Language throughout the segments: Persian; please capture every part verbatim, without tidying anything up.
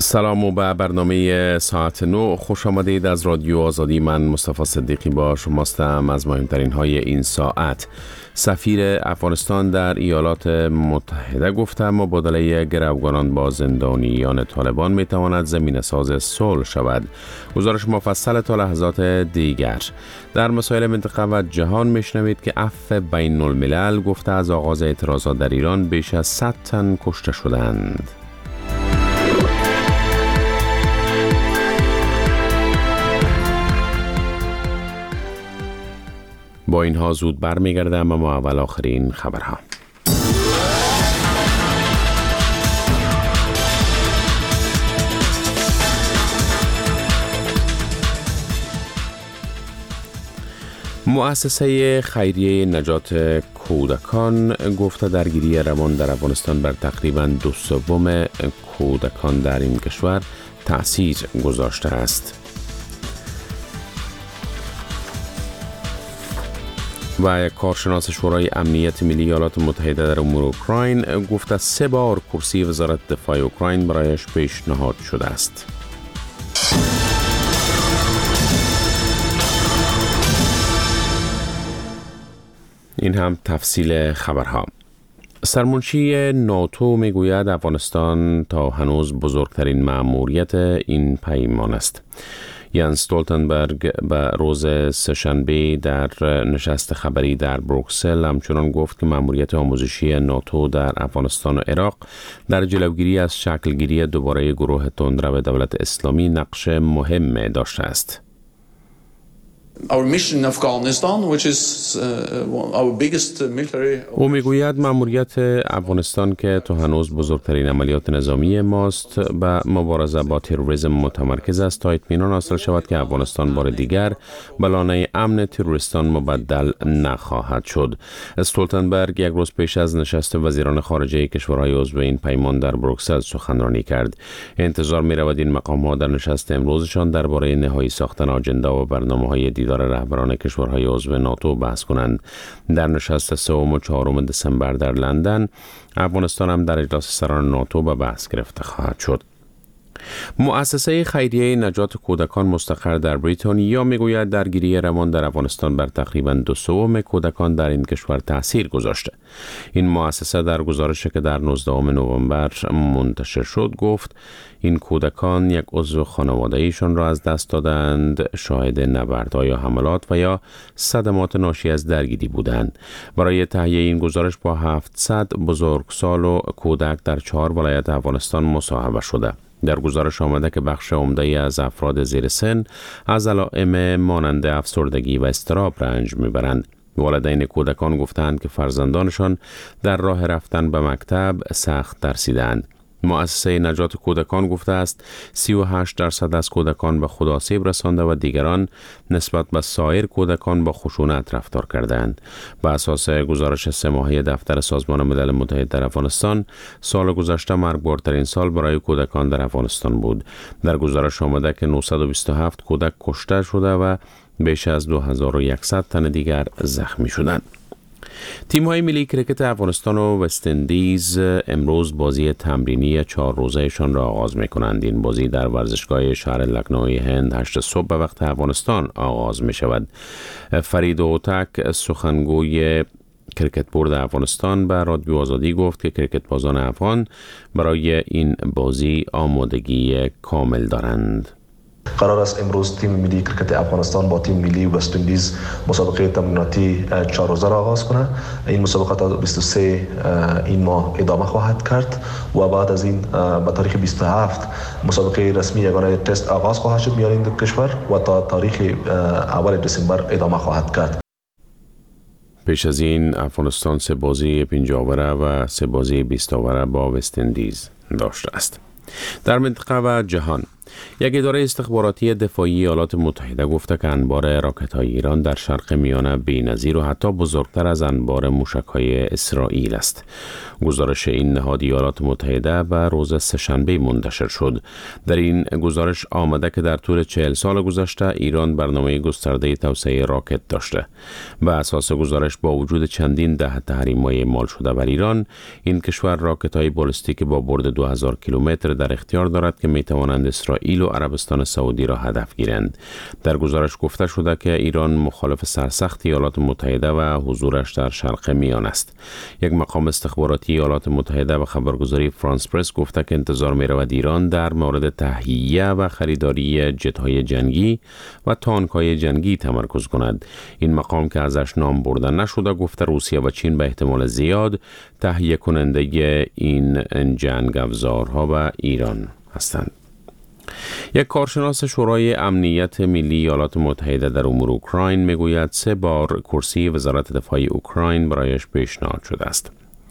سلام و به برنامه ساعت نو خوش آمدید. از رادیو آزادی من مصطفی صدیقی با شماستم. از مهمترین های این ساعت: سفیر افغانستان در ایالات متحده گفته مبادله گروگانان با زندانیان طالبان می تواند زمینه ساز صلح شود. گزارش مفصل تا لحظات دیگر. در مسائل منطقه و جهان میشنوید که عفو بین الملل گفته از آغاز اعتراضات در ایران بیش از صد تن کشته شدند. با اینها زود برمیگردم اما اول آخرین خبرها. مؤسسه خیریه نجات کودکان گفته درگیری روان در افغانستان بر تقریباً دو سوم کودکان در این کشور تأثیر گذاشته است. و کارشناس شورای امنیت ملی ایالات متحده در امور اوکراین گفته سه بار کرسی وزارت دفاع اوکراین برایش پیشنهاد شده است. این هم تفصیل خبرها. سرمنشی ناتو میگوید افغانستان تا هنوز بزرگترین مأموریت این پیمان است. یانس استولتنبرگ به روز سه‌شنبه در نشست خبری در بروکسل همچنان گفت که مأموریت آموزشی ناتو در افغانستان و عراق در جلوگیری از شکلگیری دوباره گروه تندرو دولت اسلامی نقش مهم داشته است. او میگوید مأموریت افغانستان که تا هنوز بزرگترین عملیات نظامی ماست به مبارزه با تروریسم متمرکز است تا اطمینان حاصل شود که افغانستان بار دیگر به لانه امن تروریستان مبدل نخواهد شد. استولتنبرگ یک روز پیش از نشست وزیران خارجه کشورهای عضو این پیمان در بروکسل سخنرانی کرد. انتظار می رود این مقام‌ها در نشست امروزشان درباره نهایی ساختن آجنده و برنامه‌های دیدار رهبران کشورهای عضو ناتو بحث کنند. در نشست سوم و چهارم دسامبر در لندن افغانستان هم در اجلاس سران ناتو به بحث گرفته خواهد شد. مؤسسه خیریه نجات کودکان مستقر در بریتانیا میگوید درگیری روان در افغانستان بر تقریباً دو سوم کودکان در این کشور تأثیر گذاشته. این مؤسسه در گزارشی که در نوزدهم نوامبر منتشر شد گفت این کودکان یک عضو خانواده ایشان را از دست دادند، شاهد نبردها یا حملات و یا صدمات ناشی از درگیری بودند. برای تهیه این گزارش با هفتصد بزرگسال و کودک در چهار ولایت افغانستان مصاحبه شده. در گزارش آمده که بخش عمده‌ای از افراد زیر سن از علائم مانند افسردگی و اضطراب رنج میبرند. والدین کودکان گفتند که فرزندانشان در راه رفتن به مکتب سخت ترسیدند. مؤسسه نجات کودکان گفته است سی و هشت درصد از کودکان به خود آسیب رسانده و دیگران نسبت به سایر کودکان با خشونت رفتار کردند. بر اساس گزارش سه ماهه دفتر سازمان ملل متحد در افغانستان، سال گذشته مرگبارترین سال برای کودکان در افغانستان بود. در گزارش آمده که نهصد و بیست و هفت کودک کشته شده و بیش از دو هزار و صد تن دیگر زخمی شدند. تیم‌های ملی کرکت افغانستان و وست اندیز امروز بازی تمرینی چهار روزه‌شان را آغاز می‌کنند. این بازی در ورزشگاه شهر لکنوی هند هشت صبح به وقت افغانستان آغاز می‌شود. فرید اوتک سخنگوی کرکت بورد افغانستان به رادیو آزادی گفت که کرکت بازان افغان برای این بازی آمادگی کامل دارند. قرار است امروز تیم ملی کرکت افغانستان با تیم ملی وست اندیز مسابقه تمریناتی چهار روزه را آغاز کنه. این مسابقه تا بیست و سه این ماه ادامه خواهد کرد و بعد از این به تاریخ بیست و هفت مسابقه رسمی یگانه تست آغاز خواهد شد میان این دو کشور و تا تاریخ اول دسامبر ادامه خواهد کرد. پیش از این افغانستان سه بازی پنجاه اوره و سه بازی بیست اوره با وست اندیز داشته است. در منطقه و جهان، یک اداره استخباراتی دفاعی ایالات متحده گفته که انبار راکت‌های ایران در شرق میانه بی‌نظیر و حتی بزرگتر از انبار موشک‌های اسرائیل است. گزارش این نهاد ایالات متحده به روز سه‌شنبه منتشر شد. در این گزارش آمده که در طول چهل سال گذشته ایران برنامه گسترده توسعه راکت داشته. به اساس گزارش با وجود چندین ده تحریم‌های اعمال شده بر ایران، این کشور راکت‌های بالستیک با برد دو هزار کیلومتر در اختیار دارد که می‌توانند اسرائیل و عربستان سعودی را هدف گیرند. در گزارش گفته شده که ایران مخالف سرسخت ایالات متحده و حضورش در شرق میانه است. یک مقام استخباراتی ایالات متحده به خبرگزاری فرانس پرس گفته که انتظار می‌رود ایران در مورد تهیه و خریداری جت‌های جنگی و تانک‌های جنگی تمرکز کند. این مقام که ازش نام برده نشده گفته روسیه و چین به احتمال زیاد تهیه کننده این جنگ افزارها و ایران هستند. یک کارشناس شورای امنیت ملی ایالات متحده در امور اوکراین میگوید سه بار کرسی وزارت دفاع اوکراین برایش پیشنهاد شده است.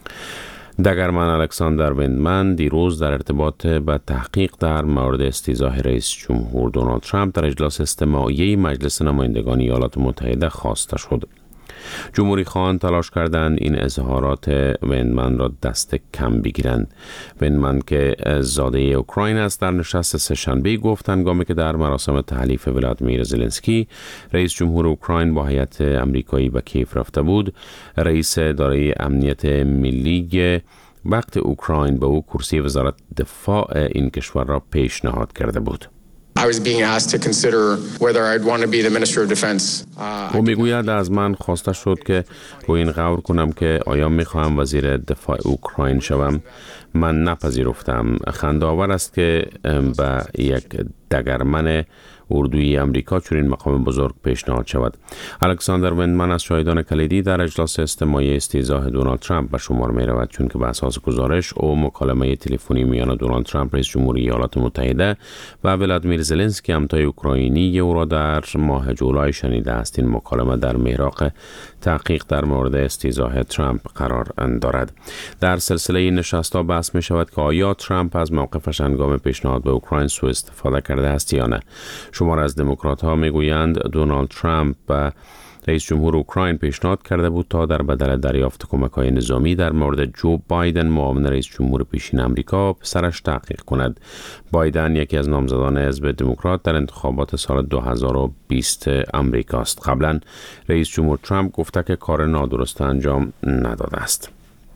دگرمن الکساندر ویندمن دیروز در ارتباط به تحقیق در مورد استیضاح رئیس جمهور دونالد ترامپ در اجلاس استماعی مجلس نمایندگان ایالات متحده خواسته شد. جمهوری خواهان تلاش کردند این اظهارات ویندمن را دست کم بگیرند. ویندمن که زاده اوکراین است در نشست سه‌شنبه گفت هنگامی که در مراسم تحلیف ولادیمیر زلنسکی رئیس جمهور اوکراین با هیئت آمریکایی به کیف رفته بود، رئیس اداره امنیت ملی وقت اوکراین به او کرسی وزارت دفاع این کشور را پیشنهاد کرده بود. I was being asked to consider whether I'd want to be the Minister of Defense. او میگوید از من خواسته شد که با این غور کنم که آیا میخواهم وزیر دفاع اوکراین شوم. من نپذیرفتم. خنده‌آور است که به یک دگرمن اردوی امریکا چنین مقام بزرگ پیشنهاد شود. الکساندر ویندمن از شاهدان کلیدی در اجلاس استماعی استیضاح دونالد ترامپ به شمار می رود، چون که به اساس گزارش او مکالمه تلفنی میان دونالد ترامپ رئیس جمهوری ایالات متحده و ولادیمیر زلنسکی همتای اوکراینی او را در ماه جولای شنیده است. این مکالمه در محراق تحقیق در مورد استیضاح ترامپ قرار دارد. در سلسله این نشست‌ها بحث می شود که آیا ترامپ از موقفش هنگام پیشنهاد به اوکراین سوء استفاده کرده است یا نه. شمار از دموکرات ها می گویند دونالد ترامپ به رئیس جمهور اوکراین پیشنهاد کرده بود تا در بدل دریافت کمک‌های نظامی در مورد جو بایدن معاون رئیس جمهور پیشین آمریکا پسرش تحقیق کند. بایدن یکی از نامزدان حزب دموکرات در انتخابات سال دو هزار و بیست آمریکا است. قبلا رئیس جمهور ترامپ گفته که کار نادرست انجام نداده است.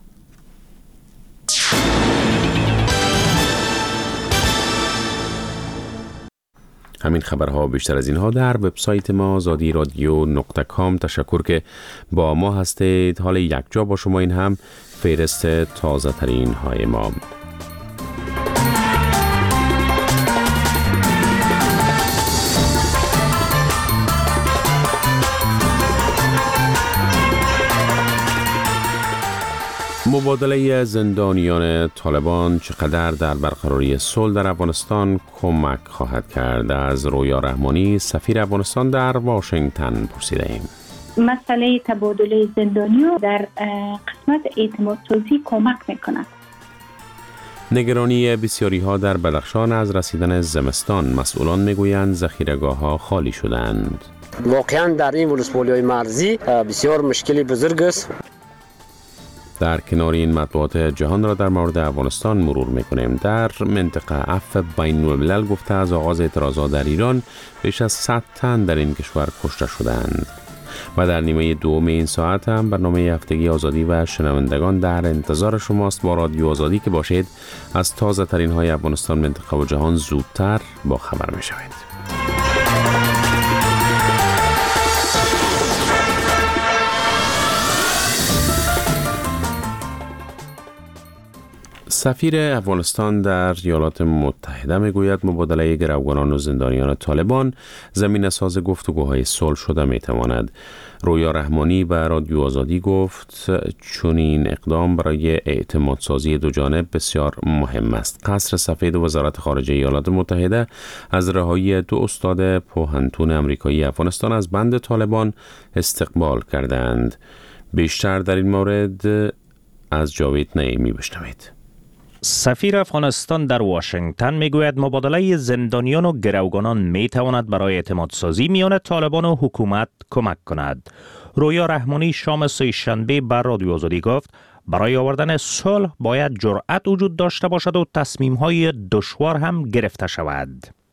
همین خبرها بیشتر از اینها در وبسایت ما آزادی رادیو نقطه کام. تشکر که با ما هستید. حال یک جا با شما این هم فهرست تازه ترین های ما. مبادله زندانیان طالبان چقدر در برقراری صلح در افغانستان کمک خواهد کرد؟ از رویا رحمانی سفیر افغانستان در واشنگتن پرسیده ایم. مسئله تبادل زندانیان در قسمت اعتماد سازی کمک میکند. نگرانی بسیاری ها در بدخشان از رسیدن زمستان. مسئولان میگویند ذخیره‌گاه ها خالی شدند. واقعا در این ولسوالی‌های مرزی بسیار مشکلی بزرگ است. در کنار این مطبوعات جهان را در مورد افغانستان مرور میکنیم. در منطقه عفو بین الملل گفته از آغاز اعتراضات در ایران بیش از صد تن در این کشور کشته شدند. و در نیمه دوم این ساعت هم برنامه هفتگی آزادی و شنوندگان در انتظار شماست. با رادیو آزادی که باشید از تازه ترین های افغانستان، منطقه و جهان زودتر با خبر می شوید. سفیر افغانستان در ایالات متحده میگوید مبادله گروگانان و زندانیان طالبان زمینه ساز گفتگوهای صلح شده میتواند. رویا رحمانی به رادیو آزادی گفت چون این اقدام برای اعتماد سازی دو جانب بسیار مهم است. قصر سفید و وزارت خارجه ایالات متحده از رهایی دو استاد پوهنتون امریکایی افغانستان از بند طالبان استقبال کردند. بیشتر در این مورد از جاوید نعیمی بشنوید. سفیر افغانستان در واشنگتن میگوید مبادله زندانیان و گروگانان میتواند برای اعتماد سازی میان طالبان و حکومت کمک کند. رویا رحمانی شام سه‌شنبه بر رادیو آزادی گفت برای آوردن صلح باید جرأت وجود داشته باشد و تصمیم‌های دشوار هم گرفته شود.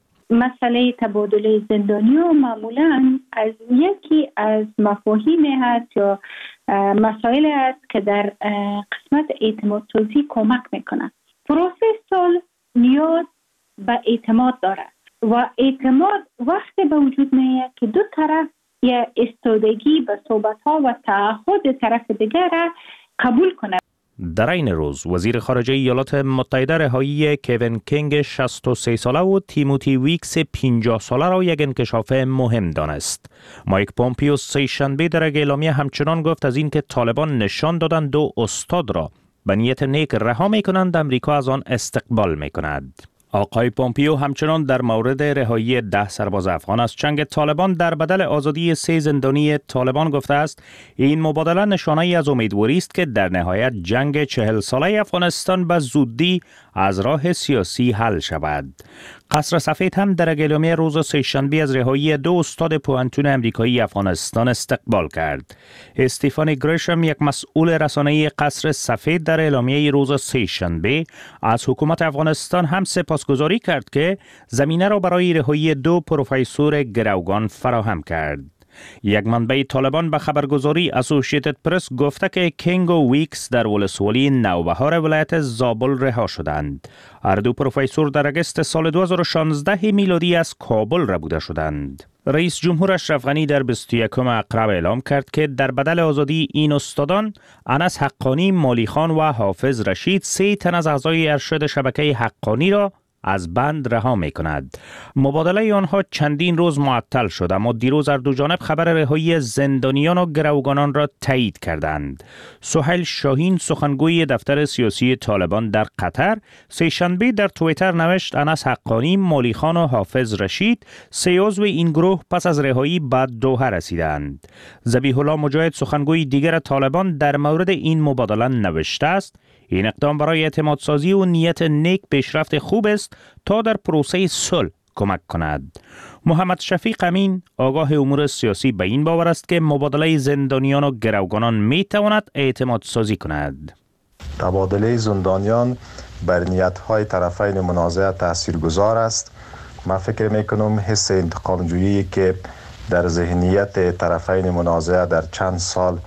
مسئله تبادل زندانیان معمولاً از یکی از مفاهیم هست یا مسائل است که در قسمت اعتماد سازی کمک میکنه. پروسه صلح نیاز به اعتماد دارد و اعتماد وقتی به وجود میاد که دو طرف یا استادگی به صحبت‌ها و تعهد طرف دیگر را قبول کنند. در این روز وزیر خارجه ایالات متحده رهایی کوین کینگ شصت و سه ساله و تیموتی ویکس پنجاه ساله را یک انکشاف مهم دانست. مایک پومپیو سه‌شنبه در اعلامیه همچنان گفت از اینکه طالبان نشان دادند دو استاد را به نیت نیک رها می‌کنند، امریکا از آن استقبال می‌کند. آقای پومپیو همچنان در مورد رهایی ده سرباز افغان از چنگ طالبان در بدل آزادی سه زندانی طالبان گفته است این مبادله نشانه‌ای از امیدواری است که در نهایت جنگ چهل ساله افغانستان به زودی از راه سیاسی حل شود. قصر سفید هم در اعلامیه روز سه‌شنبه از رهایی دو استاد پوهنتون امریکایی افغانستان استقبال کرد. استیفانی گریشم، یک مسئول رسانه‌ای قصر سفید، در اعلامیه روز سه‌شنبه از حکومت افغانستان هم سپاسگزاری کرد که زمینه را برای رهایی دو پروفسور گروگان فراهم کرد. یک منبع طالبان به خبرگزاری اسوسییتد پرس گفته که کینگ و ویکس در ولسوالی نوبهار ولایت زابل رها شدند. هر دو پروفسور در اگست سال دو هزار و شانزده میلادی از کابل ربوده شدند. رئیس جمهور اشرف غنی در بیست و یکم اقرب اعلام کرد که در بدل آزادی این استادان انس حقانی، مالی خان و حافظ رشید سه تن از اعضای ارشد شبکه حقانی را از بند رها می کند. مبادله آنها چندین روز معطل شد، اما دیروز هر دو جانب خبر رهایی زندانیان و گروگانان را تایید کردند. سهیل شاهین، سخنگوی دفتر سیاسی طالبان در قطر، سه‌شنبه در توییتر نوشت انس حقانی، مالی خان و حافظ رشید سه عضو این گروه پس از رهایی به دوحه رسیدند. ذبیح الله مجاهد، سخنگوی دیگر طالبان، در مورد این مبادله نوشته است این اقدام برای اعتماد سازی و نیت نیک پیشرفت خوب است تا در پروسه صلح کمک کند. محمد شفیق امین، آگاه امور سیاسی، به این باور است که مبادله زندانیان و گروگانان می تواند اعتماد سازی کند. تبادله زندانیان بر نیت‌های طرفین منازعه تاثیرگذار است. من فکر می‌کنم حس انتقام جویی که در ذهنیت طرفین منازعه در چند سال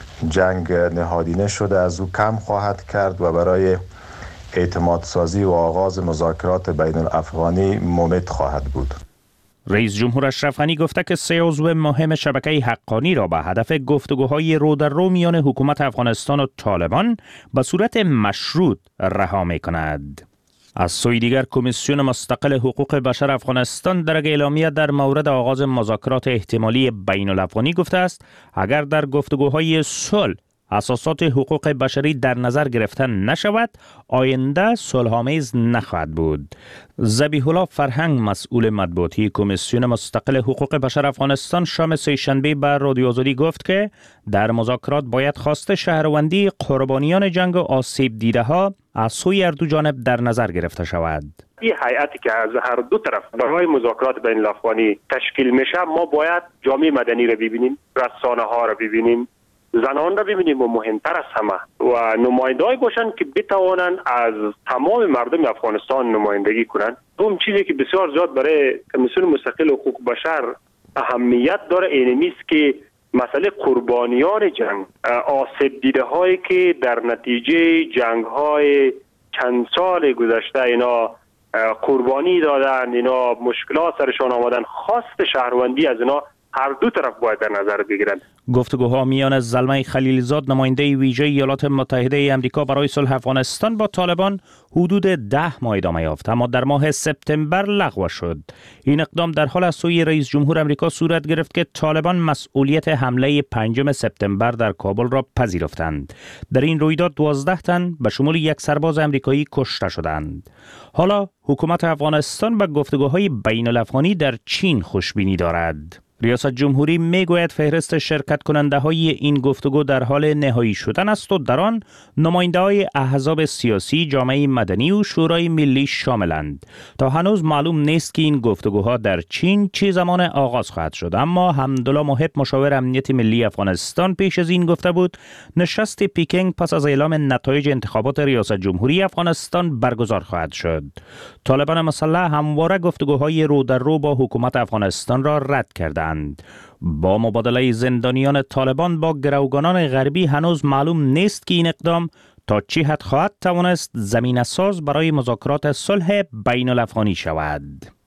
جنگ نهادینه شده از او کم خواهد کرد و برای اعتماد سازی و آغاز مذاکرات بین الافغانی ممد خواهد بود. رئیس جمهور اشرف غنی گفته که سه عضو مهم شبکه حقانی را به هدف گفتگوهای رو در رو میان حکومت افغانستان و طالبان به صورت مشروط رها می کند. از سوی دیگر کمیسیون مستقل حقوق بشر افغانستان در اعلامیه در مورد آغاز مذاکرات احتمالی بین الافغانی گفته است اگر در گفتگوهای صلح اساسات حقوق بشری در نظر گرفته نشود آینده صلح‌آمیز نخواهد بود. ذبیح الله فرهنگ، مسئول مطبوعاتی کمیسیون مستقل حقوق بشر افغانستان، شام سه‌شنبه بر رادیو آزادی گفت که در مذاکرات باید خواست شهروندی قربانیان جنگ و آسیب دیده ها از سوی هر دو جانب در نظر گرفته شود. این هیئتی که از هر دو طرف برای مذاکرات بین الافغانی تشکیل میشه، ما باید جامعه مدنی را ببینیم، رسانه ها را ببینیم، زنان را ببینیم و مهمتر از همه و نماینده‌ای باشند که بتوانند از تمام مردم افغانستان نمایندگی کنند. اون چیزی که بسیار زیاد برای کمیسیون مستقل حقوق بشر اهمیت داره اینمی است که مسئله قربانیان جنگ، آسیب دیده هایی که در نتیجه جنگ های چند سال گذشته اینا قربانی دادن، اینا مشکلات سرشان آمدن، خواست شهروندی از اینا هر دو طرف باید در نظر بگیرند. گفتگوها میان زلمه خلیلزاد، نماینده ویژه ایالات متحده آمریکا برای صلح افغانستان، با طالبان حدود ده ماه ادامه یافت، اما در ماه سپتامبر لغو شد. این اقدام در حال از سوی رئیس جمهور آمریکا صورت گرفت که طالبان مسئولیت حمله پنجم سپتامبر در کابل را پذیرفتند. در این رویداد دوازده تن به شمول یک سرباز آمریکایی کشته شدند. حالا حکومت افغانستان به گفتگوهای بین الافغانی در چین خوشبینی دارد. ریاست جمهوری میگوید فهرست شرکت کننده های این گفتگو در حال نهایی شدن است و در آن نماینده های احزاب سیاسی، جامعه مدنی و شورای ملی شاملند. تا هنوز معلوم نیست که این گفتگوها در چین چه زمان آغاز خواهد شد، اما حمدالله محب مشاور امنیت ملی افغانستان پیش از این گفته بود نشست پیکنگ پس از اعلام نتایج انتخابات ریاست جمهوری افغانستان برگزار خواهد شد. طالبان مسلح همواره گفتگوهای رو در رو با حکومت افغانستان را رد کردند. با مبادله زندانیان طالبان با گروگانان غربی هنوز معلوم نیست که این اقدام تا چه حد خواهد توانست زمینه ساز برای مذاکرات صلح بین الافغانی شود.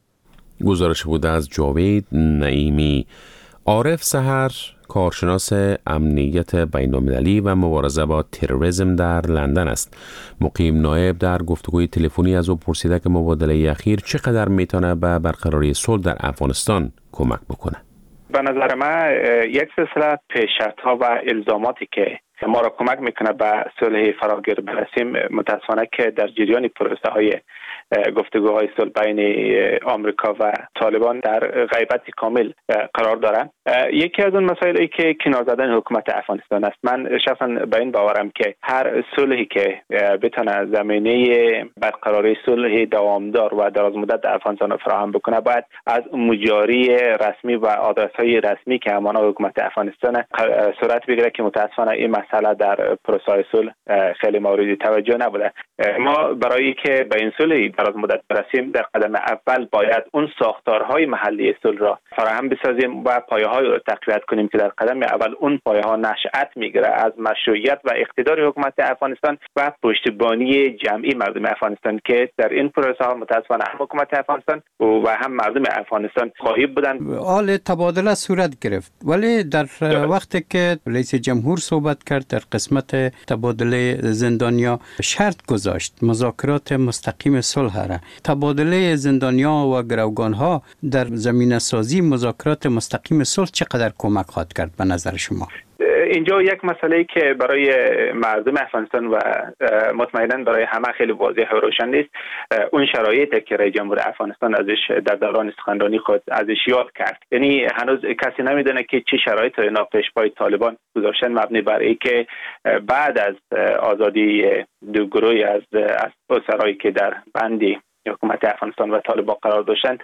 گزارش بود از جاوید نعیمی. عارف سحر، کارشناس امنیت بین المللی و مبارزه با تروریسم در لندن است. مقیم نایب در گفتگوی تلفنی از او پرسیده که مبادله اخیر چقدر میتونه به برقراری صلح در افغانستان کمک بکنه. به نظر من یک سلسله پیشرفت‌ها و الزاماتی که ما را کمک میکنه به صلح فراگیر برسیم، متاسفانه که در جریان پروسه های گفتگوهای صلح بین آمریکا و طالبان در غیبت کامل قرار دارند. یکی از اون مسائلی که کنار زدن حکومت افغانستان است. من شخصا به این باورم که هر صلحی که بتونه زمینه برقراری صلح دوامدار و دراز مدت در افغانستان فراهم بکنه، باید از مجاری رسمی و آدرس‌های رسمی که همانا حکومت افغانستان صورت بگیره که متاسفانه این مسئله در پروسه صلح خیلی مورد توجه نبوده. ما برای که به این صلح دراز مدت برسیم، در قدم اول باید اون ساختارهای محلی صلح را فراهم بسازیم و پایه‌های را تقویت کنیم که در قدم اول اون پایه‌ها نشأت میگیره از مشروعیت و اقتدار حکومت افغانستان و پشتیبانی جمعی مردم افغانستان که در این پروسه ها متاسفانه هم حکومت افغانستان و هم مردم افغانستان خواهی بودن. حال تبادله صورت گرفت، ولی در وقتی که رئیس جمهور صحبت کرد در قسمت تبادله زندانیا شرط گذاشت مذاکرات مستقیم صلح را. تبادله زندانیا و گروگانها در زمینه سازی مذاکرات مستقیم صلح چقدر کمک خواهد کرد به نظر شما؟ اینجا یک مسئله که برای مردم افغانستان و مطمئنا برای همه خیلی واضح و روشن نیست، اون شرایطی که رئیس جمهور افغانستان ازش در دوران سخنرانی خود ازش یاد کرد. یعنی هنوز کسی نمیدونه که چه شرایطی اینا پیش پای طالبان گذاشتن، مبنی بر اینکه بعد از آزادی دو گروهی از از اسرایی که در بندی حکومت افغانستان و طالبان قرار داشتن،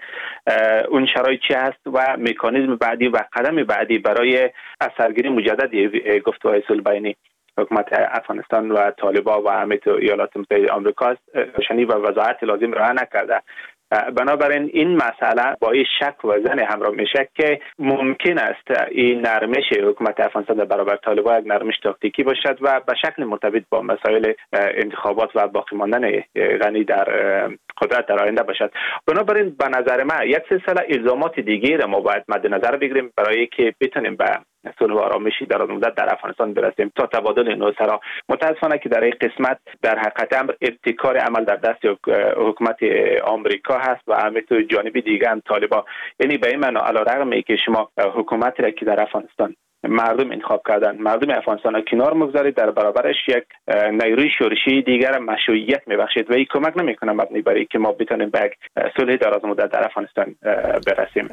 اون شرایط چی هست و مکانیزم بعدی و قدم بعدی برای اثرگیری مجدد گفتگوهای صلح بین حکومت افغانستان و طالبان و همه ایالات متحده آمریکا است روشنی و وضاحت لازم را نکرده. بنابراین این مسئله با این شک و ظن همراه میشه که ممکن است این نرمش حکومت افغانستان در برابر طالبان یک نرمش تاکتیکی باشد و به شکل مرتبط با مسائل انتخابات و باقی ماندن غنی در قدرت در آینده باشد. بنابراین به نظر من یک سلسله الزامات دیگه را ما باید مد نظر بگیریم برای که بتونیم به صلح و آرامشی در مدت در افغانستان برسیم تا تبادل نوسرا. متاسفانه که در این قسمت در حقیقت امر ابتکار عمل در دست حکومت آمریکا هست و همینطور جانب دیگه هم طالبان. یعنی به این معنی علیرغم اینکه شما حکومت را که در افغانستان مردم انتخاب کردن، مردم افغانستان را کنار مگذارید، در برابرش یک نیروی شورشی دیگر مشروعیت میبخشید و این کمک نمیکنه مبنی بر اینکه ما بتونیم به یک صلح دراز مدت در افغانستان برسیم.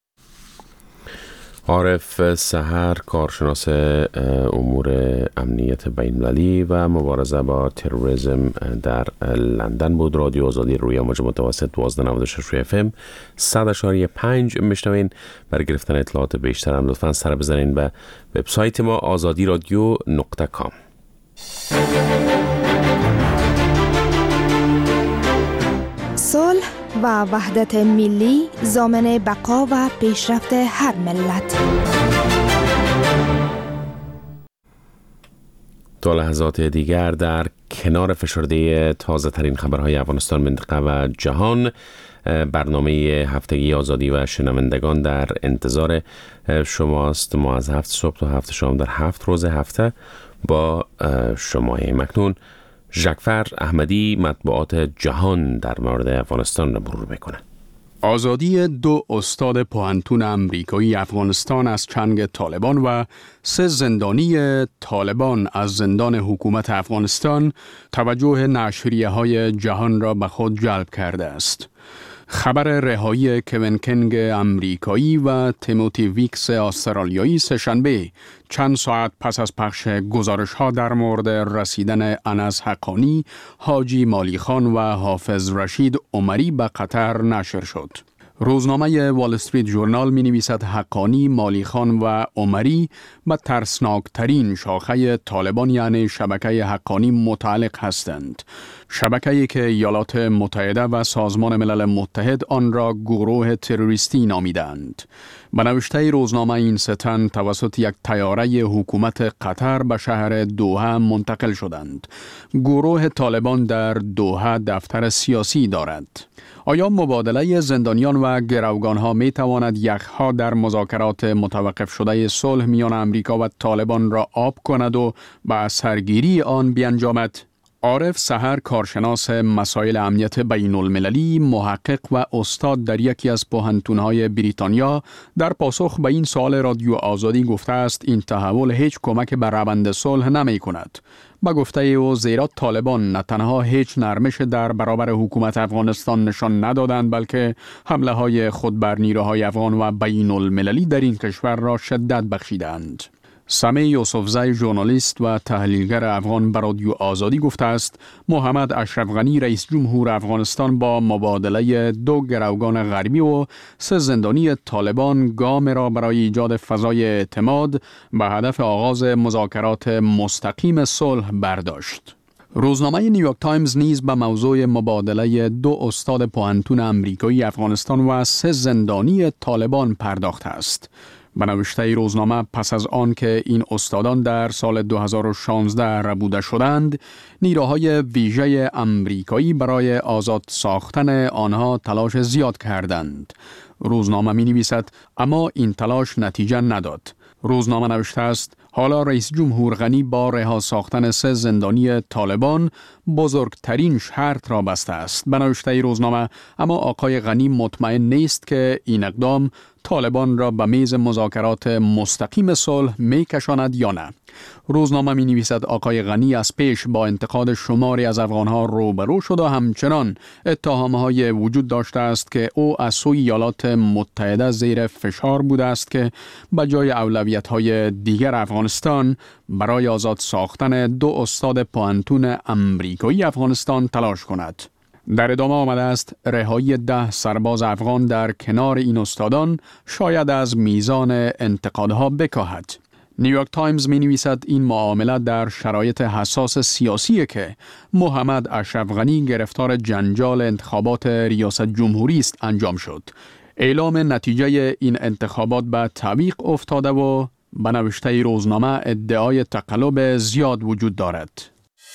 عارف سحر، کارشناس امور امنیت بین المللی و مبارزه با تروریسم در لندن بود. رادیو آزادی روی موج متوسط دوازده نود و شش اف ام صد اشاری پنج میشنوین. برای گرفتن اطلاعات بیشتر هم لطفاً سر بزنین به وبسایت ما آزادی رادیو نقطه کام. صلح و وحدت ملی ضامن بقا و پیشرفت هر ملت. تا لحظات دیگر در کنار فشرده تازه ترین خبرهای افغانستان، منطقه و جهان، برنامه هفتگی آزادی و شنوندگان در انتظار شماست. ما از هفت صبح تا هفت شام در هفت روز هفته با شما مکنون ژکفر احمدی مطبوعات جهان در مورد افغانستان را مرور میکنه. آزادی دو استاد پوهنتون امریکایی افغانستان از چنگ طالبان و سه زندانی طالبان از زندان حکومت افغانستان توجه نشریه‌های جهان را به خود جلب کرده است. خبر رهایی کوین کنگ امریکایی و تیموتی ویکس استرالیایی سه‌شنبه چند ساعت پس از پخش گزارش‌ها در مورد رسیدن انس حقانی، حاجی مالی خان و حافظ رشید عمری به قطر نشر شد. روزنامه وال استریت جورنال می نویسد حقانی، مالی خان و عمری به ترسناکترین شاخه طالبان یعنی شبکه حقانی متعلق هستند. شبکه‌ای که ایالات متحده و سازمان ملل متحد آن را گروه تروریستی نامیدند. به نوشته روزنامه این سه تن توسط یک طیاره حکومت قطر به شهر دوحه منتقل شدند. گروه طالبان در دوحه دفتر سیاسی دارد. آیا مبادله زندانیان و گروگانها می تواند یخها در مذاکرات متوقف شده صلح میان امریکا و طالبان را آب کند و به سرگیری آن بیانجامد؟ عارف سحر، کارشناس مسائل امنیت بین المللی، محقق و استاد در یکی از پوهنتون‌های بریتانیا، در پاسخ به این سوال رادیو آزادی گفته است این تحول هیچ کمک به روند صلح نمی کند. با گفته او زیرا طالبان نه تنها هیچ نرمش در برابر حکومت افغانستان نشان ندادند بلکه حمله های خود بر نیروهای افغان و بین المللی در این کشور را شدت بخشیدند. سمیع یوسفزی، ژورنالیست و تحلیلگر افغان، به رادیو آزادی گفته است محمد اشرف غنی رئیس جمهور افغانستان با مبادله دو گروگان غربی و سه زندانی طالبان گام را برای ایجاد فضای اعتماد به هدف آغاز مذاکرات مستقیم صلح برداشت. روزنامه نیویورک تایمز نیز به موضوع مبادله دو استاد پوهنتون امریکایی افغانستان و سه زندانی طالبان پرداخته است. به نوشته روزنامه پس از آن که این استادان در سال دو هزار و شانزده ربوده شدند، نیروهای ویژه امریکایی برای آزاد ساختن آنها تلاش زیاد کردند. روزنامه می نویسد اما این تلاش نتیجه نداد. روزنامه نوشته است حالا رئیس جمهور غنی با رها ساختن سه زندانی طالبان بزرگترین شرط را بسته است. به نوشته روزنامه اما آقای غنی مطمئن نیست که این اقدام طالبان را به میز مذاکرات مستقیم صلح می کشاند یا نه. روزنامه می نویسد آقای غنی از پیش با انتقاد شماری از افغانها روبرو شد و همچنان اتهامهای وجود داشته است که او از سوی ایالات متحده زیر فشار بوده است که به جای اولویت‌های دیگر افغانستان برای آزاد ساختن دو استاد پوهنتون امریکایی افغانستان تلاش کند. در ادامه آمده است رهایی ده سرباز افغان در کنار این استادان شاید از میزان انتقادها بکاهد. نیویورک تایمز می نویسد این معامله در شرایط حساس سیاسی که محمد اشرف غنی گرفتار جنجال انتخابات ریاست جمهوری است انجام شد. اعلام نتیجه این انتخابات به تعویق افتاده و به نوشته روزنامه ادعای تقلب زیاد وجود دارد.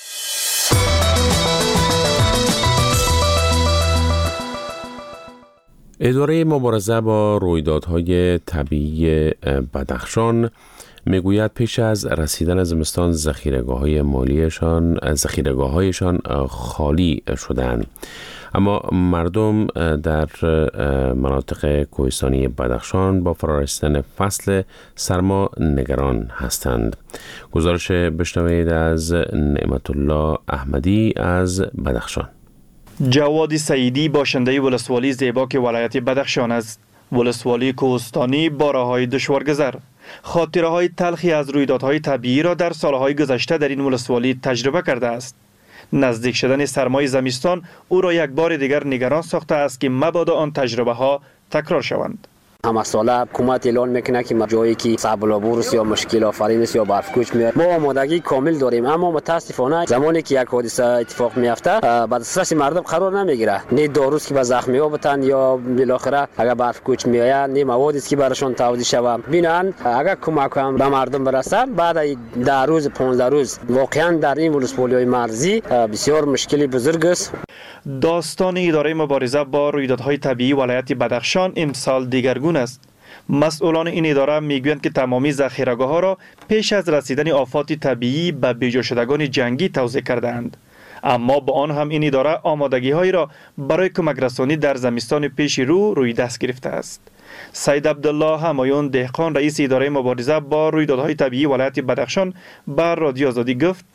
اداره مبارزه با رویدادهای طبیعی بدخشان میگوید پیش از رسیدن زمستان ذخیره‌گاه‌های مالیشان ذخیره‌گاه‌هایشان خالی شدند، اما مردم در مناطق کوهستانی بدخشان با فرارسیدن فصل سرما نگران هستند. گزارش بشنوید از نعمت الله احمدی از بدخشان. جواد سعیدی باشنده ولسوالی زیباک ولایت بدخشان است. ولسوالی کوهستانی با راه‌های دشوارگذر، خاطره‌های تلخی از رویدادهای طبیعی را در سالهای گذشته در این ولسوالی تجربه کرده است. نزدیک شدن سرمای زمستان او را یک بار دیگر نگران ساخته است که مبادا آن تجربه ها تکرار شوند. همه ساله حکومت اعلان میکنه که جایی که صعب است یا مشکل آفرین است یا برفکوچ میاد ما آمادگی کامل داریم، اما متاسفانه زمانی که یک حادثه اتفاق میفته بعد دسترس مردم قرار نمیگیره. نه داروست که به زخمی ها بتن یا بالاخره اگر برفکوچ میآید نه موادی است که براشون توزیع شود. ببینن اگر کمک هم به مردم برسه بعد ده روز پانزده روز واقعا در این ولسوالی مرزی بسیار مشکلی بزرگ است. داستان اداره مبارزه با رویدادهای طبیعی ولایت بدخشان امسال دیگرگون است. مسئولان این اداره میگویند که تمامی ذخیره‌گاه‌ها را پیش از رسیدن آفات طبیعی به بیجا شدگان جنگی توزیع کردند، اما با آن هم این اداره آمادگی‌هایی را برای کمک رسانی در زمستان پیش رو روی دست گرفته است. سید عبدالله همایون دهقان رئیس اداره مبارزه با رویدادهای طبیعی ولایت بدخشان بر رادیو آزادی گفت: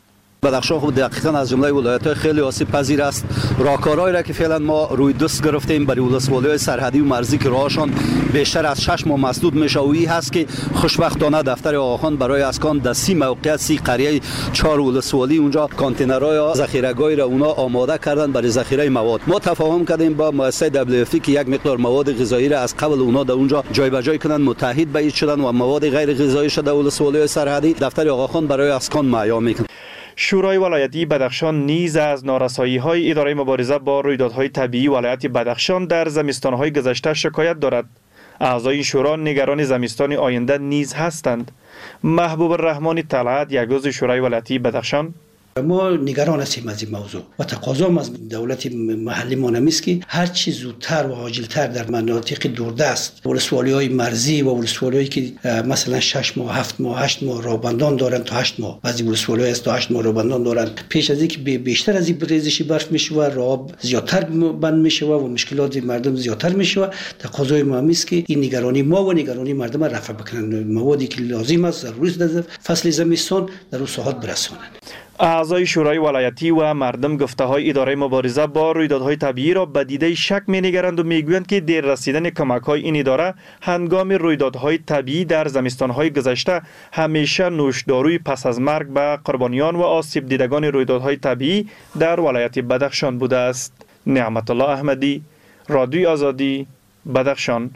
بدخشان خب دقیقاً از جمله ولایت‌های خیلی آسیب پذیر است. راهکارهایی را که فعلا ما روی دست گرفتیم برای ولسوالی‌های سرحدی و مرزی که راهشان بیشتر از شش ماه مسدود میشه و این هست که خوشبختانه دفتر آقاخان برای اسکان در سی موقعیت سی قریه چهار ولسوالی اونجا کانتینرهای ذخیره‌گاهی را اونا آماده کردن برای ذخیره مواد. ما تفاهم کردیم با مؤسسه دبلیو اف که یک مقدار مواد غذایی را از قبل اونا در اونجا جایبجای کنن، متحد به شدن و مواد غیر غذایی شده ولسوالی‌های سرحدی دفتر آقاخان برای اسکان معیا میکنه. شورای ولایتی بدخشان نیز از نارسایی‌های اداره مبارزه با رویدادهای طبیعی ولایت بدخشان در زمستان‌های گذشته شکایت دارد. اعضای شورا نگران زمستان آینده نیز هستند. محبوب الرحمن طلعت یک عضو شورای ولایتی بدخشان: ما نگران هستیم از این موضوع و تقاضا از دولت محلی ما است که هر چی زودتر و عاجلتر در مناطق دوردست ولسوالی‌های مرزی و ولسوالی‌هایی که مثلا شش ماه هفت ماه هشت ماه رابندان دارند تا هشت ماه بعضی ولسوالی‌ها است تا هشت ماه رابندان دارند، پیش از اینکه بیشتر از این ریزش برف میشه و راه زیادتر بند میشه و مشکلات مردم زیادتر میشه، تقاضای ما است که این نگرانی ما و نگرانی مردم را رفع بکنن، موادی که لازم است ضروری است در فصل زمستان در اون ساحات برسانند. اعضای شورای ولایتی و مردم گفته‌های اداره مبارزه با رویدادهای طبیعی را به دیده شک می‌نگرند و می‌گویند که دیر رسیدن کمک‌های این اداره هنگام رویدادهای طبیعی در زمستان‌های گذشته همیشه نوشداروی پس از مرگ به قربانیان و آسیب دیدگان رویدادهای طبیعی در ولایت بدخشان بوده است. نعمت الله احمدی، رادیوی آزادی، بدخشان.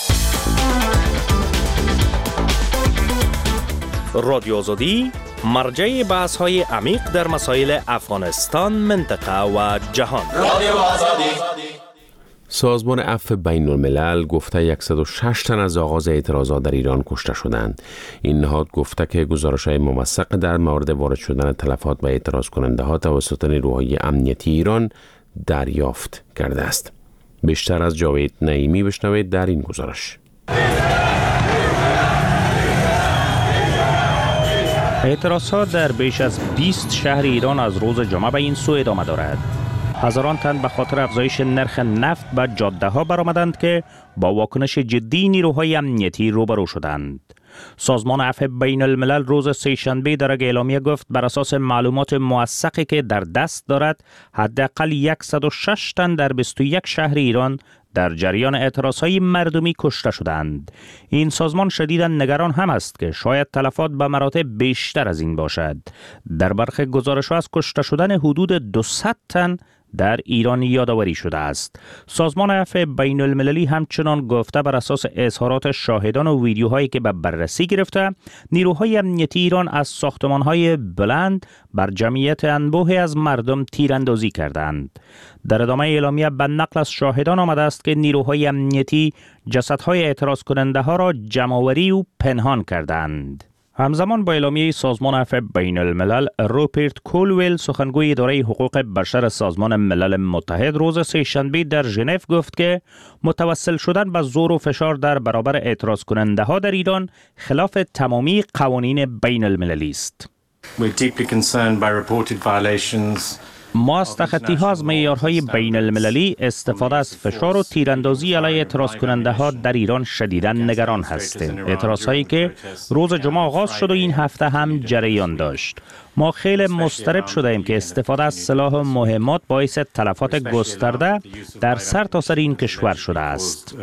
رادیو آزادی مرجع بحث های عمیق در مسائل افغانستان، منطقه و جهان. سازمان عفو بین الملل گفته صد و شش تن از آغاز اعتراضات در ایران کشته شدند. این نهاد گفته که گزارش‌های موثق در مورد وارد شدن تلفات به اعتراض کننده ها توسط نیروهای امنیتی ایران دریافت کرده است. بیشتر از جاوید نعیمی بشنوید در این گزارش. اعتراضات در بیش از بیست شهر ایران از روز جمعه به این سو ادامه دارد. هزاران تن به خاطر افزایش نرخ نفت به جاده ها برآمدند که با واکنش جدی نیروهای امنیتی روبرو شدند. سازمان عفو بین الملل روز سه‌شنبه در اعلامیه گفت بر اساس معلومات موثقی که در دست دارد حداقل صد و شش تن در بیست و یک شهر ایران در جریان اعتراضهای مردمی کشته شدند. این سازمان شدیداً نگران هم است که شاید تلفات به مراتب بیشتر از این باشد. در برخی گزارش‌ها از کشته شدن حدود دویست تن در ایران یادآوری شده است. سازمان عفو بین المللی همچنان گفته بر اساس اظهارات شاهدان و ویدیوهایی که به بررسی گرفته، نیروهای امنیتی ایران از ساختمان‌های بلند بر جمعیت انبوهی از مردم تیراندازی کردند. در ادامه اعلامیه به نقل از شاهدان آمده است که نیروهای امنیتی جسدهای اعتراض کننده ها را جمع‌آوری و پنهان کردند. همزمان با اعلامیه سازمان عفو بین الملل، روپرت کولویل سخنگوی اداره حقوق بشر سازمان ملل متحد روز سه‌شنبه در ژنو گفت که متوسل شدن به زور و فشار در برابر اعتراض کننده ها در ایران خلاف تمامی قوانین بین المللی است. ما از تخطی ها از معیارهای بین المللی، استفاده از فشار و تیراندازی علیه اعتراض کننده ها در ایران شدیداً نگران هستیم. اعتراض هایی که روز جمعه آغاز شد و این هفته هم جریان داشت. ما خیلی مضطرب شده ایم که استفاده از سلاح و مهمات باعث تلفات گسترده در سرتاسر این کشور شده است.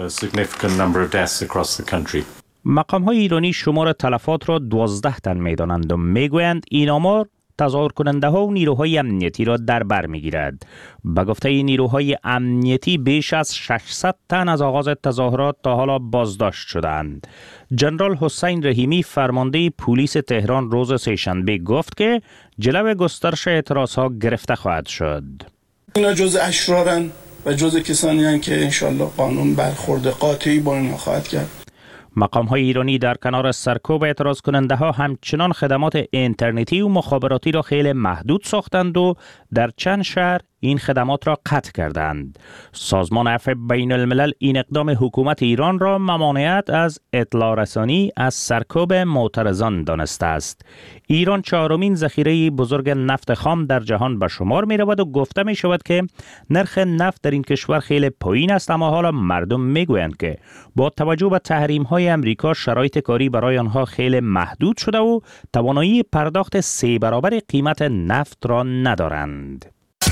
مقام های ایرانی شمار تلفات را دوازده تن می دانند و می گویند این آمار تظاهر کننده ها و نیروهای امنیتی را در بر می گیرد. به گفته نیروهای امنیتی بیش از ششصد تن از آغاز تظاهرات تا حالا بازداشت شدند. جنرال حسین رحیمی فرمانده پلیس تهران روز سه‌شنبه گفت که جلو گسترش اعتراض ها گرفته خواهد شد. اینا جز اشرارن و جز کسانی هستند که انشالله قانون برخورد قاطعی با اینها خواهد کرد. مقام های ایرانی در کنار سرکوب اعتراض کننده ها همچنان خدمات اینترنتی و مخابراتی را خیلی محدود ساختند و در چند شهر این خدمات را قطع کردند. سازمان عفو بین الملل این اقدام حکومت ایران را ممانعت از اطلاع رسانی از سرکوب معترضان دانسته است. ایران چهارمین ذخیره بزرگ نفت خام در جهان به شمار می رود و گفته می شود که نرخ نفت در این کشور خیلی پایین است، اما حالا مردم می گویند که با توجه به تحریم های امریکا شرایط کاری برای آنها خیلی محدود شده و توانایی پرداخت سه برابر قیمت نفت را ندارند.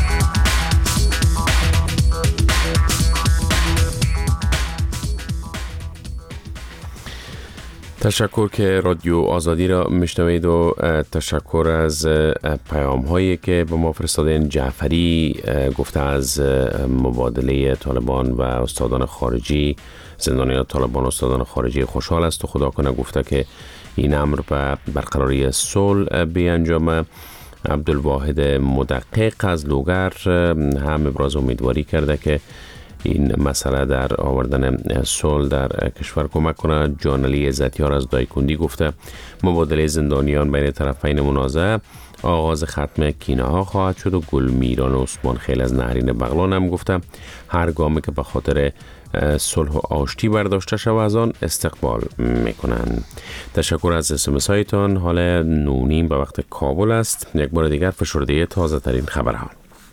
تشکر که رادیو آزادی را میشنوید و تشکر از پیام هایی که به ما فرستادین. جعفری گفته از مبادله طالبان و استادان خارجی، زندانیان طالبان و استادان خارجی خوشحال است و خدا کنه گفته که این امر به برقراری صلح بیانجامه. عبدالواحد مدقق از لوگر هم ابراز امیدواری کرده که این مسئله در آوردن صلح در کشور کمک کنه. جانلی عزتیار از دایکندی گفته مبادله زندانیان بین طرفین منازعه آغاز ختم کینه ها خواهد شد. و گل میران عثمان خیل از نهرین بغلان هم گفته هر گامی که به خاطر صلح و آشتی برداشته شود از آن استقبال میکنند. تشکر از اسمس هایتان. حال نونیم به وقت کابل است. یک بار دیگر فشرده تازه ترین خبرها.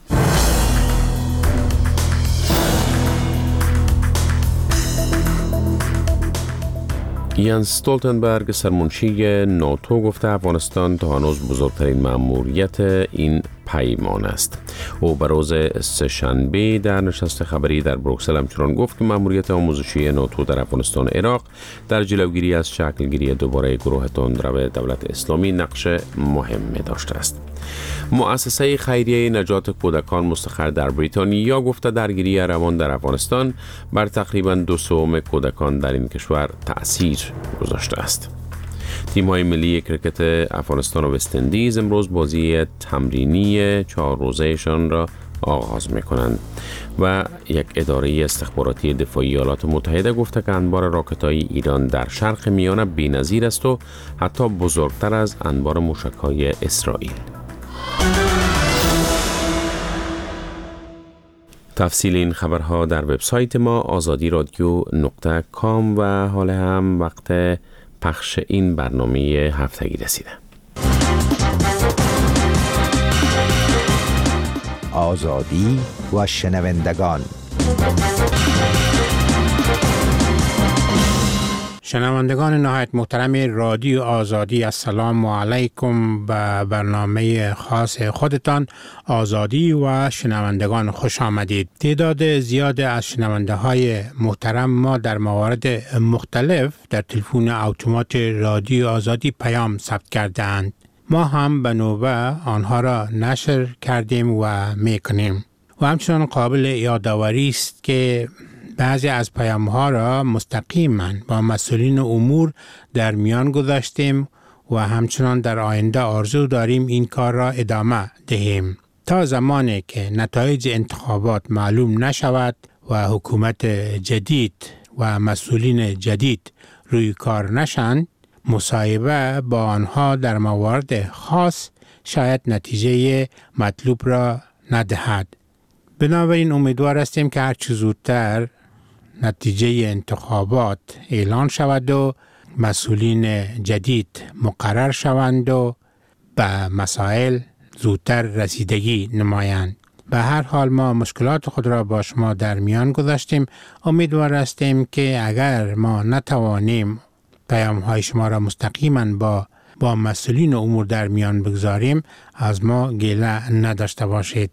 یانس استولتنبرگ سرمنشی ناتو گفته افغانستان تا هنوز بزرگترین مأموریت این پیمان است. او به روز سه‌شنبه در نشست خبری در بروکسل همچنان گفت که مأموریت آموزشی ناتو در افغانستان و عراق در جلوگیری از شکلگیری دوباره گروه تندرو دولت اسلامی نقش مهمی داشته است. مؤسسه خیریه نجات کودکان مستقر در بریتانیا گفته درگیری روان در افغانستان بر تقریباً دو سوم کودکان در این کشور تأثیر گذاشته است. تیم‌های ملی کرکت افغانستان و وست اندیز امروز بازی تمرینی چهار روزه‌شان را آغاز می‌کنند و یک اداره استخباراتی دفاعی ایالات متحده گفته که انبار راکت‌های ایران در شرق میانه بی‌نظیر است و حتی بزرگتر از انبار موشک‌های اسرائیل. تفصیل این خبرها در وبسایت ما آزادی رادیو نقطه کام و حال هم وقت پخش این برنامه هفتگی رسیده. آزادی و شنوندگان. شنوندگان نهایت محترم رادیو آزادی، السلام علیکم. به برنامه خاص خودتان آزادی و شنوندگان خوش آمدید. تعداد زیاد از شنونده های محترم ما در موارد مختلف در تلفن اتومات رادیو آزادی پیام ثبت کردند. ما هم به نوبه آنها را نشر کردیم و میکنیم و همچنان قابل یادآوری است که بعضی از پیام‌ها را مستقیما با مسئولین امور در میان گذاشتیم و همچنان در آینده آرزو داریم این کار را ادامه دهیم تا زمانی که نتایج انتخابات معلوم نشود و حکومت جدید و مسئولین جدید روی کار نشند. مصاحبه با آنها در موارد خاص شاید نتیجه مطلوب را ندهد. بنابراین امیدوار هستیم که هر چه زودتر نتیجه انتخابات اعلان شود و مسئولین جدید مقرر شوند و به مسائل زودتر رسیدگی نمایند. به هر حال ما مشکلات خود را با شما در میان گذاشتیم. امیدوار هستیم که اگر ما نتوانیم پیام های شما را مستقیما با با مسئولین امور در میان بگذاریم از ما گله نداشته باشید.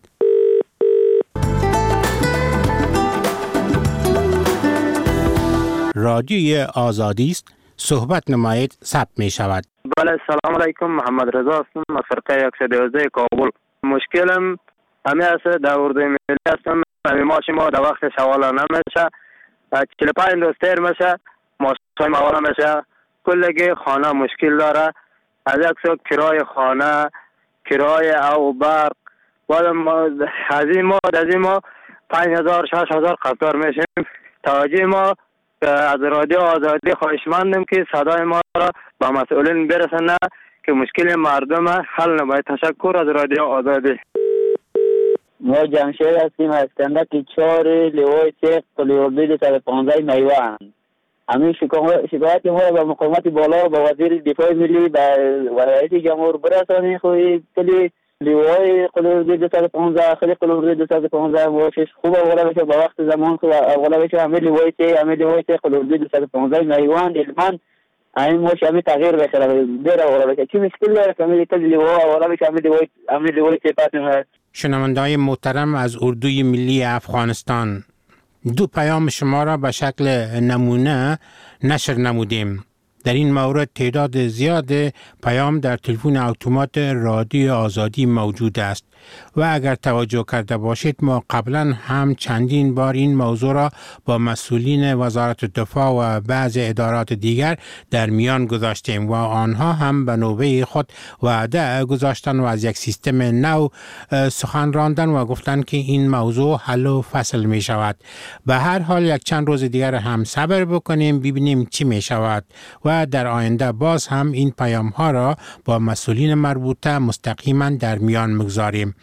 رادیوی آزادی است، صحبت نمایید، ثبت می شود. بله، سلام علیکم. محمد رضا هستم از فرقه صد و دوازده کابل. مشکلم همین است، در اردوی ملی هستم. همین ماشی ما در وقت شواله نمیشه، چهل و پنج دوستر میشه، ماشای موالا میشه. کلگی خانه مشکل داره، از اکسو کرای خانه، کرای او برق و از این ما از این ما پنج هزار شش هزار قطار میشیم. توجه ما از رادیو آزادی خواهشمندم که صدای ما را با مسئولین برسانه که مشکل مردم حل نماید. تشکر از رادیو آزادی. ما جمشید هستیم از کندک چهار لیوای سه قلیوردوی دو صد پانزده میوان. همین شکایت ما به مقامات بالا با وزیر دفاع ملی و رئیس جمهور برسانیم. خوی کلی لیوای قلیوردوی دو صد پانزده خیلی قلیوردوی دو صد پانزده موشش خوب اولا بشه با وقت زمان خوب اولا بشه. همین لیوای سه همین لیوای سه قلیوردوی دو صد پانزده میوان علمان همین موش همین تغییر بخره بره اولا بشه. چی مشکل داره که همین کلی لیوای اولا بشه همین لیوای همین لیوای سه پس میمونه. شنونده‌های محترم از اردوی ملی افغانستان، دو پیام شما را به شکل نمونه نشر نمودیم. در این مورد تعداد زیاد پیام در تلفن اتومات رادیو آزادی موجود است و اگر توجه کرده باشید ما قبلا هم چندین بار این موضوع را با مسئولین وزارت دفاع و بعض ادارات دیگر در میان گذاشتیم و آنها هم به نوبه خود وعده گذاشتن و از یک سیستم نو سخن راندن و گفتن که این موضوع حل و فصل می شود. به هر حال یک چند روز دیگر هم صبر بکنیم ببینیم چی می شود و در آینده باز هم این پیام ها را با مسئولین مربوطه مستقیما در میان مگذاریم.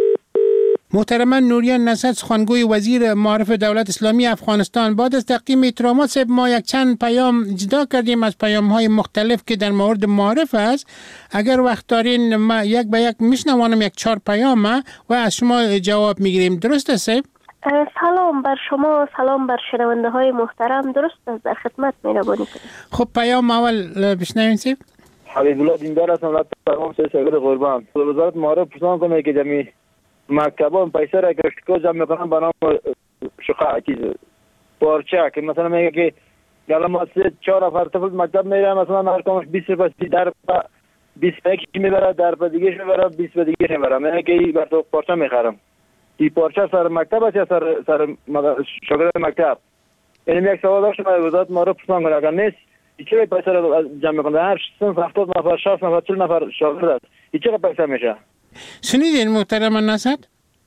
محترم نوریان نصرت سخنگوی وزیر معارف دولت اسلامی افغانستان، بعد از تقدیم احترامات ما یک چند پیام جدا کردیم از پیام های مختلف که در مورد معارف است. اگر وقت دارین ما یک به یک میشنوانم یک چهار پیام و از شما جواب میگیریم. درست است؟ سلام بر شما، سلام بر شنونده های محترم. درست است، در خدمت مهربانی کنید. خب پیام اول بشنویم سیب. حبیب الله دیندار هستم، تمام سه شاگرد قربان. وزارت معارف پرسان کنه که جمعی مکتبان پیسه را گشتکو جمع میکنن به نام شقا چیز پارچه که مثلا میگه که گلا ما سه چهار نفر طفل مکتب میره، مثلا هر کمش بیست روپیه در بیست یک میبره، در پا دیگه میبره بیست دیگه میبره. میگه که بر تو پارچه میخرم. این پارچه سر مکتب است یا سر سر شاگرد مکتب؟ این یک سوال داشتم از وزارت معارف پرسان کنه اگر نیست چه پیسه را جمع میکنه؟ هر صنف هفتاد نفر شصت نفر چهل نفر شاگرد است، این چه پیسه میشه؟ شنیدین محترم نصرت؟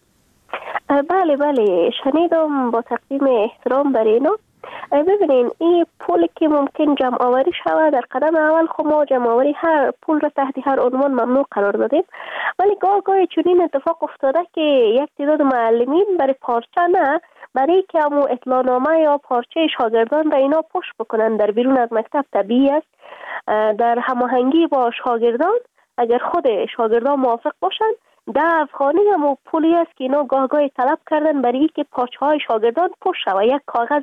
بله بله شنیدم، با تقدیم احترام بر اینا. ببینین این پولی که ممکن جمع آوری شود در قدم اول خب ما جمع آوری هر پول را تحت هر عنوان ممنوع قرار دادیم، ولی گاه گاه چنین اتفاق افتاده که یک تعداد معلمین برای پارچه نه برای که همو اطلاع نامه یا پارچه شاگردان را اینا پشت بکنن در بیرون از مکتب طبیعی است. در هماهنگی با شاگردان اگر خود شاگردان موافق باشند ده افغانی هم پولی است که اینا گاه گاه طلب کردن برای که پارچه های شاگردان پشت شود. یک کاغذ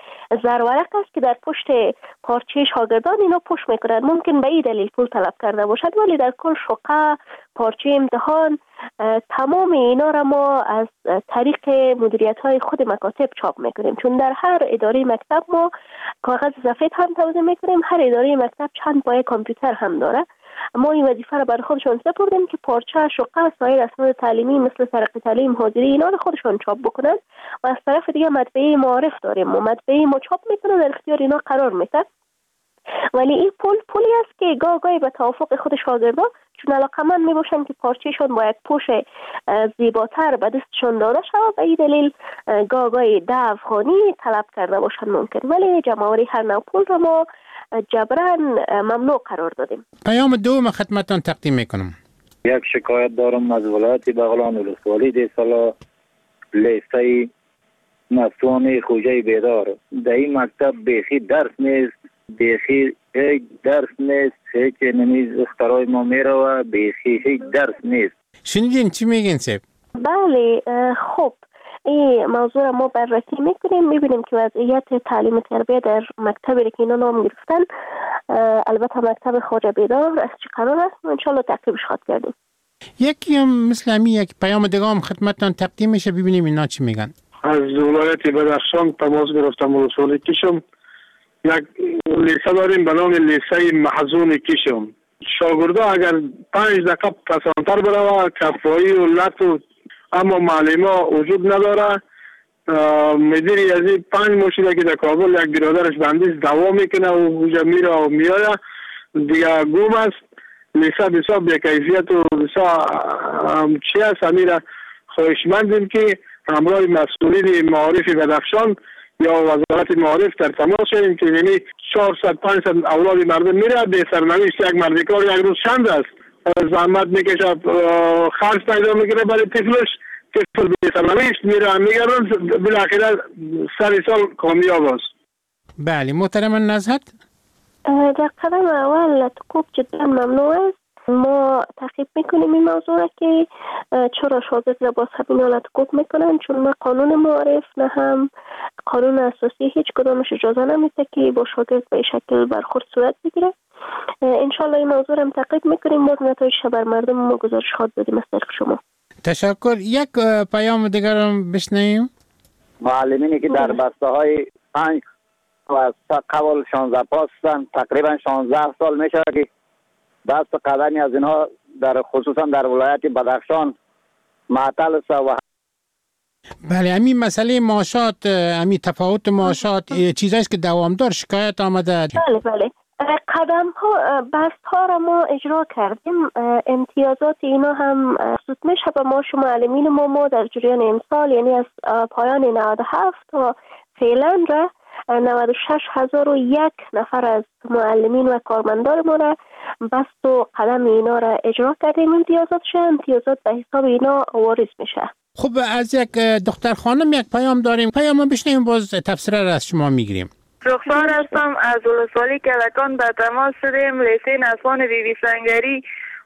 زرورق است که در پشت پارچه شاگردان اینا پشت میکنن. ممکن به این دلیل پول طلب کرده باشد، ولی در کل شقه، پارچه امتحان، تمام اینا را ما از طریق مدیریت های خود مکاتب چاپ میکنیم، چون در هر اداره مکتب ما کاغذ سفید هم توزیع میکنیم. هر اداره مکتب چند پایه کامپیوتر هم داره. ما این وظیفه را بر خودشون سپردیم که پارچه، شقه، سایر اسناد تعلیمی مثل ترقی تعلیم، حاضری اینا رو خودشون چاپ بکنن و از طرف دیگه مطبعه معارف داریم و مطبعه ما چاپ میکنه در اختیار اینا قرار میده. ولی این پول پولی است که گاه گاهی به توافق خود شاگردان چون علاقمند میباشن که پارچهشون با یک پوش زیباتر به دستشون داده شود، به این دلیل گاه گاهی ده افغانی طلب کرده باشن ممکن، ولی جمع‌آوری هر نوع پول را ما جبران ممنوع قرار دادیم. پیام دوم خدمتتان تقدیم میکنم. یک شکایت دارم از ولایت بغلان ولسوالی دیسالا لیسه مفتوحان خوجه بیدار. در این مکتب بیخی درس نیست، بیخی هیچ درس نیست، هیچ نمیز اختراع ما میره و بیخی هیچ درس نیست. شنیدین چی میگین سیب؟ بله خب این موضوع را ما بررسی میکنیم، میبینیم که وضعیت تعلیم تربیه در مکتبی که اینا نام گرفتن، البته مکتب خوجه بیدار از چی قرار است و انشالله تعقیبش خواهد کردیم. یکی هم مثل همی یک پیام دیگه هم خدمتتان تقدیم میشه، ببینیم اینا چی میگن. از ولایت بدخشان تماس گرفتم ولسوالی کشم. یک لیسه داریم به نام لیسه محزون کشم. شاگردا اگر پنج دقیقه پسانتر بروه کفایی و لط و اما معلم وجود نداره. مدیر یزی پنج مشیده که در کابل یک برادرش بندیز دوا میکنه و اونجا میره و میاره دیگه گم است. لیسه بسیار بی‌کیفیت و بسیار چی است. امیره خواهشمندیم که همراه مسئولین معارف بدخشان یا وزارت معارف در تماس شدیم که یعنی چهارصد پانصد اولاد مردم میره به سرنوشت یک مردکار یک روز چند است، زحمت میکشه، خرج پیدا میکنه برای طفلش، طفل به سرنوشت میره میگردن بالاخره سر سال کامیاب است. بله محترم نزهت. در قدم اول تکوب جدا ممنوع است. ما تحقیق میکنیم این موضوع را که چرا شاگرد را با همین حالت تکوب میکنن، چون نه قانون معارف نه هم قانون اساسی هیچ کدامش اجازه نمیده که با شاگرد به شکل برخورد صورت بگیره. انشالله این موضوع را تحقیق میکنیم، باز نتایجش بر مردم ما گزارش خواهد دادیم از طریق شما. تشکر. یک پیام دیگر هم بشنویم. معلمینی که در بسته های پنج و قبل شانزده پاس هستند، تقریبا شانزده سال میشه که دست قدمی از اینها در خصوصا در ولایت بدخشان معطل است. و بله همین مسئله معاشات، همین تفاوت معاشات چیزاییست که دوامدار شکایت آمده. بله بله قدم ها بست ها را ما اجرا کردیم، امتیازات اینا هم سود میشه به ما شما معلمین ما ما در جریان امسال، یعنی از پایان نود و هفت تا فعلا را نود و شش هزار و یک نفر از معلمین و کارمندان ما را بست و قدم اینا را اجرا کردیم. امتیازاتش امتیازات به حساب اینا واریز میشه. خب از یک دختر خانم یک پیام داریم، پیام بشنیم باز تفسیر را از شما میگیریم. رخسار هستم از ولسوالی کلکان، به تماس شدیم لیسه نسوان بی بی سنگری.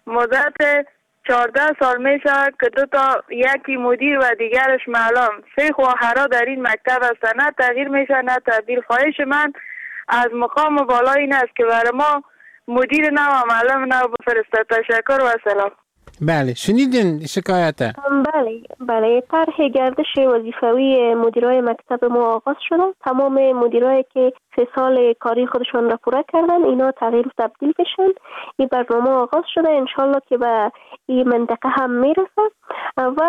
مدت چهارده سال میشه که دو تا یکی مدیر و دیگرش معلم سه خواهرها در این مکتب هستند، نه تغییر میشه نه تبدیل. خواهش من از مقام بالا این است که برای ما مدیر نو و معلم نو بفرسته. تشکر و سلام. بله شنیدین شکایت؟ بله بله طرح گردش وظیفوی مدیرای مکتب ما آغاز شده. تمام مدیرایی که سه سال کاری خودشون را پوره کردن اینا تغییر تبدیل بشن. این برنامه آغاز شده، انشالله که به این منطقه هم میرسه. و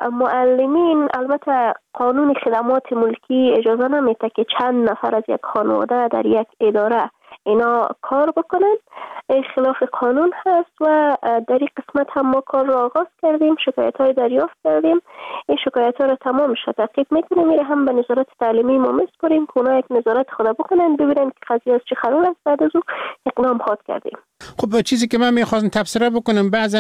معلمین البته قانون خدمات ملکی اجازه نمیده که چند نفر از یک خانواده در یک اداره اینا کار بکنن، خلاف قانون هست و در این قسمت هم ما کار را آغاز کردیم، شکایت های دریافت کردیم. این شکایت ها را تمام شد تحقیق میکنیم، میره هم به نظارت تعلیمی ما میسپریم که اونا یک نظارت خدا بکنن ببینن که قضیه از چه قرار است، بعد از او اقدام خواهد کردیم. خب چیزی که من میخواستم تفسیر بکنم، بعضا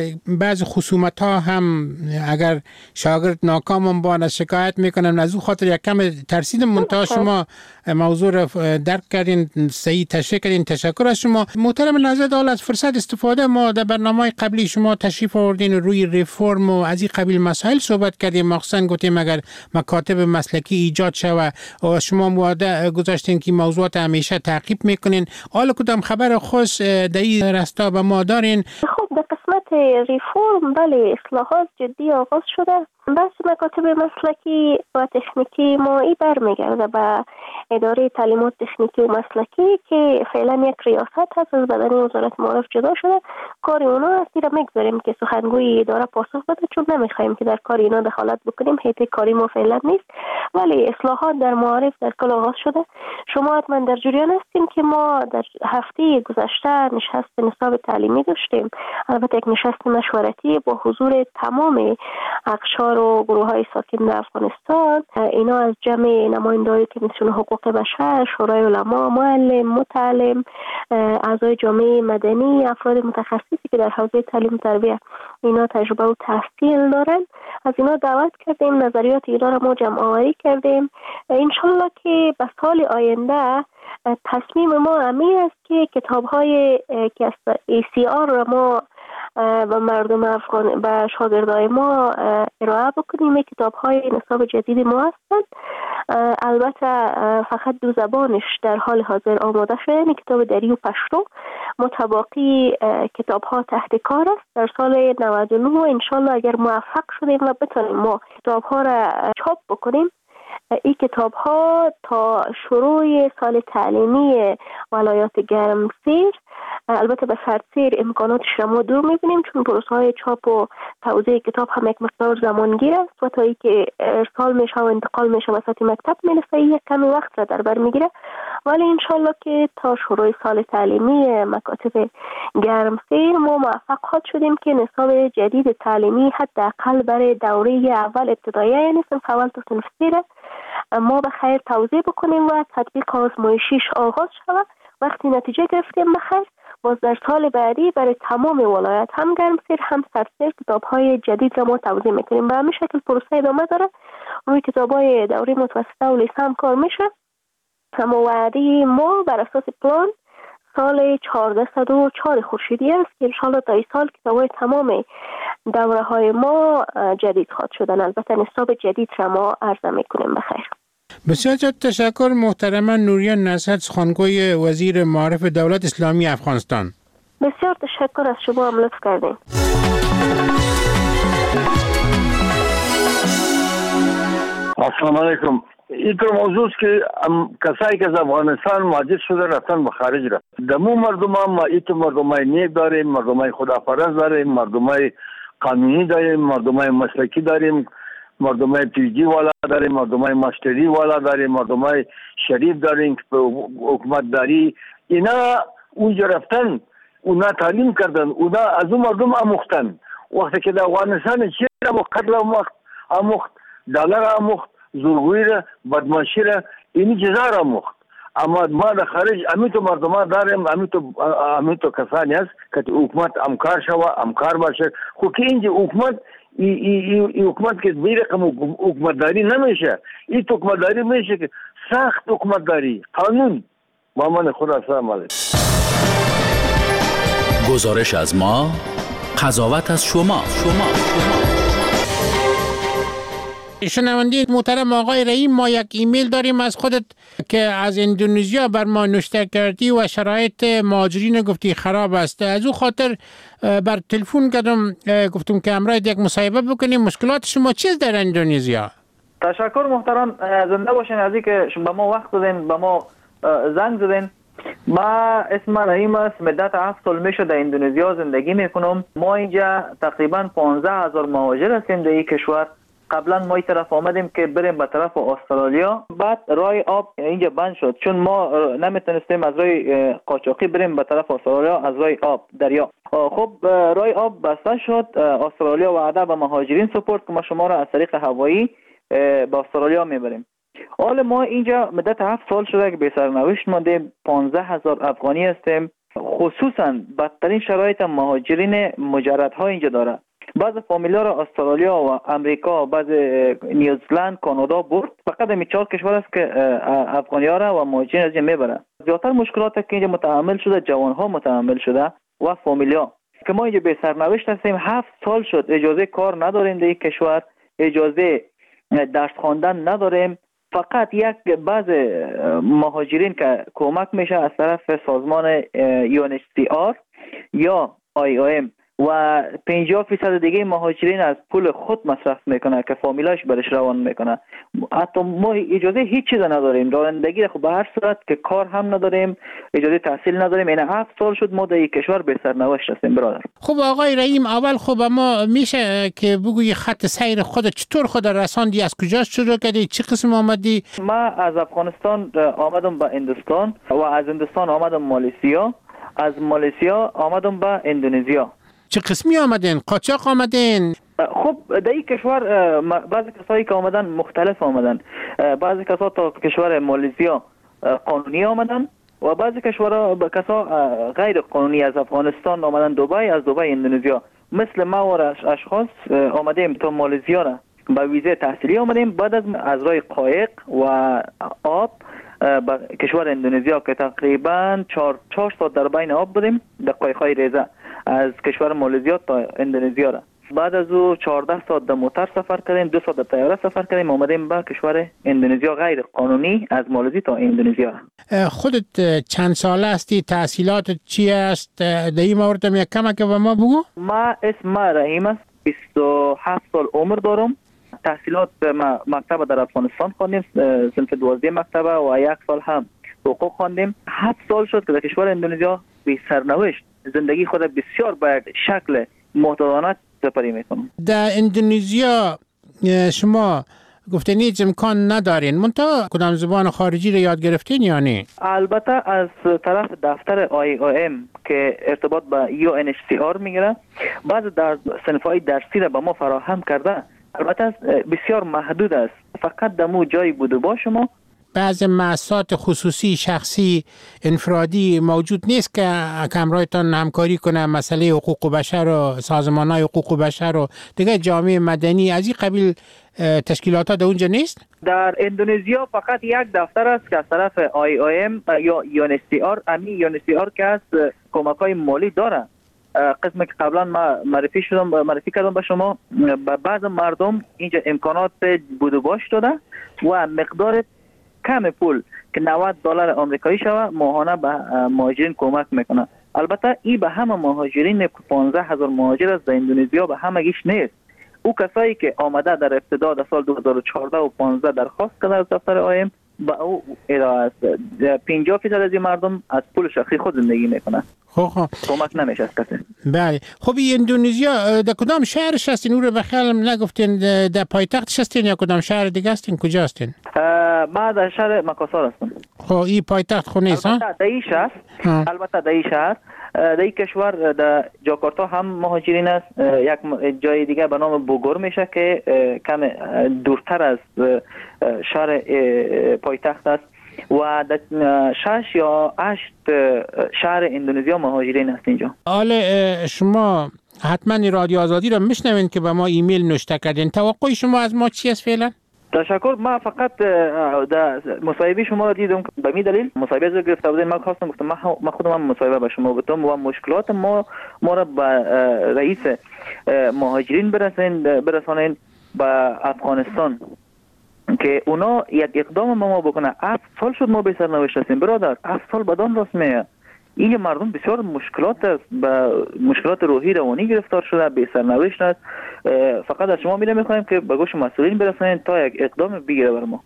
بعض خصومت ها هم اگر شاگرد ناکام بان شکایت میکنن، از او خاطر یک کم ترسیدم. منتها شما موضوع را درک کردین، صحیح تشریح کردین، تشکر از شما. محترم نزد حال از فرصت استفاده ما در برنامه قبلی شما تشریف آوردین روی ریفرم و از این قبیل مسائل صحبت کردیم، مخصوصا گفتیم اگر مکاتب مسلکی ایجاد شود و شما وعده گذاشتین که موضوعات همیشه تعقیب میکنین. حالا کدام خبر خوش در این راستا به ما دارین؟ خب در قسمت ریفرم بله اصلاحات جدی آغاز شده. بس مکاتب مسلکی و تکنیکی ما ای برمیگرده به اداره تعلیمات تکنیکی و مسلکی که فعلا یک ریاست هست از بدن وزارت معارف جدا شده. کار اونا هستی را میگذاریم که سخنگوی اداره پاسخ بده، چون نمیخوایم که در کار اینا دخالت بکنیم، حیطه کاری ما فعلا نیست. ولی اصلاحات در معارف در کل آغاز شده. شما حتما در جریان هستیم که ما در هفته گذشته نشست نصاب تعلیمی داشتیم، البته یک نشست مشورتی با حضور تمام اقشار و گروه های ساکن در افغانستان. اینا از جمع نماینده‌های کمیسیون حقوق بشر، شورای علما، معلم، متعلم، اعضای جامعه مدنی، افراد متخصصی که در حوزه تعلیم و تربیت اینا تجربه و تحصیل دارن، از اینا دعوت کردیم، نظریات اینا را ما جمع آوری کردیم. انشالله که به سال آینده تصمیم ما همین است که کتاب های که از ای سی آر را ما و مردم افغان و شاگردای ما ارائه بکنیم. کتاب های نصاب جدید ما هستند، البته فقط دو زبانش در حال حاضر آماده شده، یعنی کتاب دری و پشتو. متباقی کتاب ها تحت کار است. در سال نود و نه انشالله اگر موفق شدیم و بتونیم ما کتاب ها را چاپ بکنیم، این کتاب ها تا شروع سال تعلیمی ولایات گرمسیر، البته به سرسیر امکاناتش را ما دور میبینیم، چون پروسه های چاپ و توزیع کتاب هم یک مقدار زمانگیر است و تا ای که ارسال میشه و انتقال میشه وسط مکتب میرسه یک کمی وقت را در بر میگیره. ولی انشالله که تا شروع سال تعلیمی مکاتب گرمسیر ما موفق خواهد شدیم که نصاب جدید تعلیمی حداقل برای دوره اول ابتدایی، یعنی صنف اول تا صنف سه ما به خیر توزیع بکنیم و تطبیق آزمایشیش آغاز شود. وقتی نتیجه گرفتیم بخیر باز در سال بعدی برای تمام ولایت هم گرمسیر هم سردسیر کتاب‌های جدید را ما توزیع میکنیم. به همین شکل پروسه ادامه داره. روی کتاب‌های دوره متوسطه و لیسه هم کار میشه. اما وعده ما بر اساس پلان سال چهارصد و چهار خورشیدی است که انشاءالله تا این سال کتاب‌های تمام دوره های ما جدید خواهد شدن. البته نصاب جدید را ما عرضه میکنیم. بخیر. بسیار زیاد تشکر محترما نوریا نصرت، سخنگوی وزیر معارف دولت اسلامی افغانستان. بسیار تشکر از شما، هم لطف کردین. السلام علیکم. این طور موضوع است که کسایی که از افغانستان مهاجر شده رفتن به خارج رفت. دمو مردم هم ما ایتو مردمای نیک داریم، مردمای خداپرست داریم، مردمای قانونی داریم، مردمای مسلکی داریم، مردمای پیجی والا داریم، مردمای ماستری والا داریم، مردمای شریف داریم که حکومت داری. اینا اونجا رفتن، اونا تعلیم کردن، اونا از اون مردم آموختن. وقتی که در افغانستان چی را قتل آموخت، دلار آموخت، زورگویی را، بدمعاشی را، اینی چیزا را آموخت. اما ما در خارج امیتو مردمان داریم، امیتو امیتو کسانی است که حکومت امکار شوه، امکار باشه. خو که اینجا حکومت ای ای ای حکومت که به رقم حکومتداری نمیشه، این حکومتداری میشه که سخت حکومتداری، قانون. با من خدا السلام علیکم. گزارش از ما، قضاوت از شما. شما شما شنونده محترم آقای رحیم، ما یک ایمیل داریم از خودت که از اندونزیا بر ما نوشته کردی و شرایط مهاجرین گفتی خراب است. از او خاطر بر تلفن کردم، گفتم که امروز یک مصاحبه بکنیم. مشکلات شما چیست در اندونزیا؟ تشکر محترم، زنده باشین. از اینکه به ما وقت دادین، به ما زنگ زدین. ما اسم رحیم است، مدت هفت سال میشه در اندونزیا زندگی میکنم. ما اینجا تقریبا پانزده هزار مهاجر هستیم در این کشور. قبلا ما این طرف آمدیم که بریم به طرف استرالیا، بعد راه آب اینجا بند شد چون ما نمیتونستیم از راه قاچاقی بریم به طرف استرالیا از راه آب دریا. خب راه آب بسته شد. استرالیا وعده به مهاجرین سپرد که ما شما را از طریق هوایی به استرالیا میبریم. حالا ما اینجا مدت هفت سال شده که به سرنوشت ماندیم. پانزده هزار افغانی هستیم. خصوصا بدترین شرایط مهاجرین مجردها اینجا داره. بعض فامیلا را استرالیا و امریکا، بعض نیوزلند، کانادا برد. فقط این چهار کشور است که افغانی‌ها را و مهاجرین از اینجا میبرن. زیادتر مشکلات که اینجا متحمل شده جوانها متحمل شده و فامیلا که ما اینجا به سرنوشت هستیم. هفت سال شد اجازه کار نداریم در این کشور، اجازه درس خواندن نداریم. فقط یک بعض مهاجرین که کمک میشه از طرف سازمان یو ان اچ سی آر یا آی او ام و پنجاه فیصد دیگه مهاجرین از پول خود مصرف میکنه که فامیلاش برش روان میکنه. حتی ما اجازه هیچ چیز نداریم، رانندگی خب به هر صورت که کار هم نداریم، اجازه تحصیل نداریم. این هفت سال شد ما در این کشور به سرنوشت هستیم برادر. خب آقای رحیم، اول خب اما میشه که بگویی خط سیر خود چطور خود رساندی؟ از کجا شروع کردی؟ چه قسم آمدی؟ ما از افغانستان آمدم به هندوستان و از هندوستان آمدم مالزیا، از مالزیا آمدم به اندونزیا. چه قسمی آمدین؟ قاچاق آمدین؟ خب در این کشور بعضی کسایی که آمدن مختلف آمدن. بعضی کسا تا کشور مالزیا قانونی آمدن و بعضی کشورها کسا غیر قانونی از افغانستان آمدن دبی، از دبی اندونزیا. مثل ما و اشخاص آمدیم تا مالزیا را با ویزه تحصیلی آمدیم. بعد از از راه قایق و آب به کشور اندونزیا که تقریبا چهار چهار ساعت در بین آب بودیم در قایق‌های ریزه از کشور مالزیا تا اندونزیا را. بعد از او چهارده ساعت در موتر سفر کردیم، دو ساعت در طیاره سفر کردیم، آمدیم به کشور اندونزیا غیر قانونی از مالزی تا اندونزیا. خودت چند ساله هستی؟ تحصیلات چی است؟ در این مورد هم یک کمک به ما بگو. ما اسم رحیم است، بیست و هفت سال عمر دارم. تحصیلات ما مکتب در افغانستان خواندیم، صنف دوازده مکتب و یک سال هم حقوق خواندیم. هفت سال شد که در کشور اندونزیا به سرنوشت زندگی خود بسیار باید شکل محتاطانه سپری میکنم. در اندونزیا شما گفتین هیچ امکان ندارین، منتها کدام زبان خارجی رو یاد گرفتین یا نه؟ البته از طرف دفتر آی او ام که ارتباط با یو ان اچ سی آر میگیره، بعض در صنف‌های درسی را به ما فراهم کرده. البته بسیار محدود است، فقط دمو جایی بوده با شما بعض مؤسسات خصوصی شخصی انفرادی موجود نیست که کمرایتان همکاری کنه مسئله حقوق بشر و سازمان‌های حقوق بشر و دیگه جامعه مدنی از این قبیل تشکیلات ها در اونجا نیست؟ در اندونزیا فقط یک دفتر است که از طرف آی آی ام یا یو ان اچ سی آر، امی یو ان اچ سی آر که از کمک‌های مالی داره. قسمی که قبلا ما معرفی شدم معرفی کردم به شما، به بعض مردم اینجا امکانات بود و باش داده و مقدار کم پول که نود دلار آمریکایی شوه ماهانه به مهاجرین کمک میکنه. البته این به همه مهاجرین پانزده هزار مهاجر از اندونزیا به همگیش نیست. او کسایی که آمده در ابتدا در سال دو هزار و چهارده و پانزده درخواست کرده از دفتر آی ام با او ارائه است. پنجاه درصد از این مردم از پول شخصی خود زندگی میکنه. خب خب کمک نمیشه از کسی. بله. خب این اندونزیا در کدام شهرش هستین؟ او رو بخیالم نگفتین در پایتختش هستین یا کدام شهر دیگه هستین؟ کجا هستین؟ ما در شهر مکاسار هستم. خب این پایتخت خو نیست ها؟ البته در این شهر البته در این شهر در این کشور در جاکارتا هم مهاجرین است. یک جای دیگه به نام بوگور میشه که کم دورتر از شهر پایتخت است و در شش یا هشت شهر اندونزیا مهاجرین است اینجا. حالا شما حتما رادیو آزادی را میشنوین که به ما ایمیل نوشته کردین. توقع شما از ما چی است فعلا؟ تشکر. ما فقط در مصاحبه شما را دیدم به می دلیل مصاحبه از گرفته بودین. ما خواستم گفتم ما خودم هم مصاحبه به شما بدم و مشکلات ما ما را به رئیس مهاجرین برسونین برسانین به افغانستان که اونا یک اقدام ما بکنه. هفت سال شد ما به سرنوشت هستیم برادر. هفت سال بدان راست میه. این مردم بسیار مشکلات است، به مشکلات روحی روانی گرفتار شده، به سرنوشت است. فقط از شما میره میخوایم که به گوش مسئولین برسونین تا یک اقدام بگیره بر ما.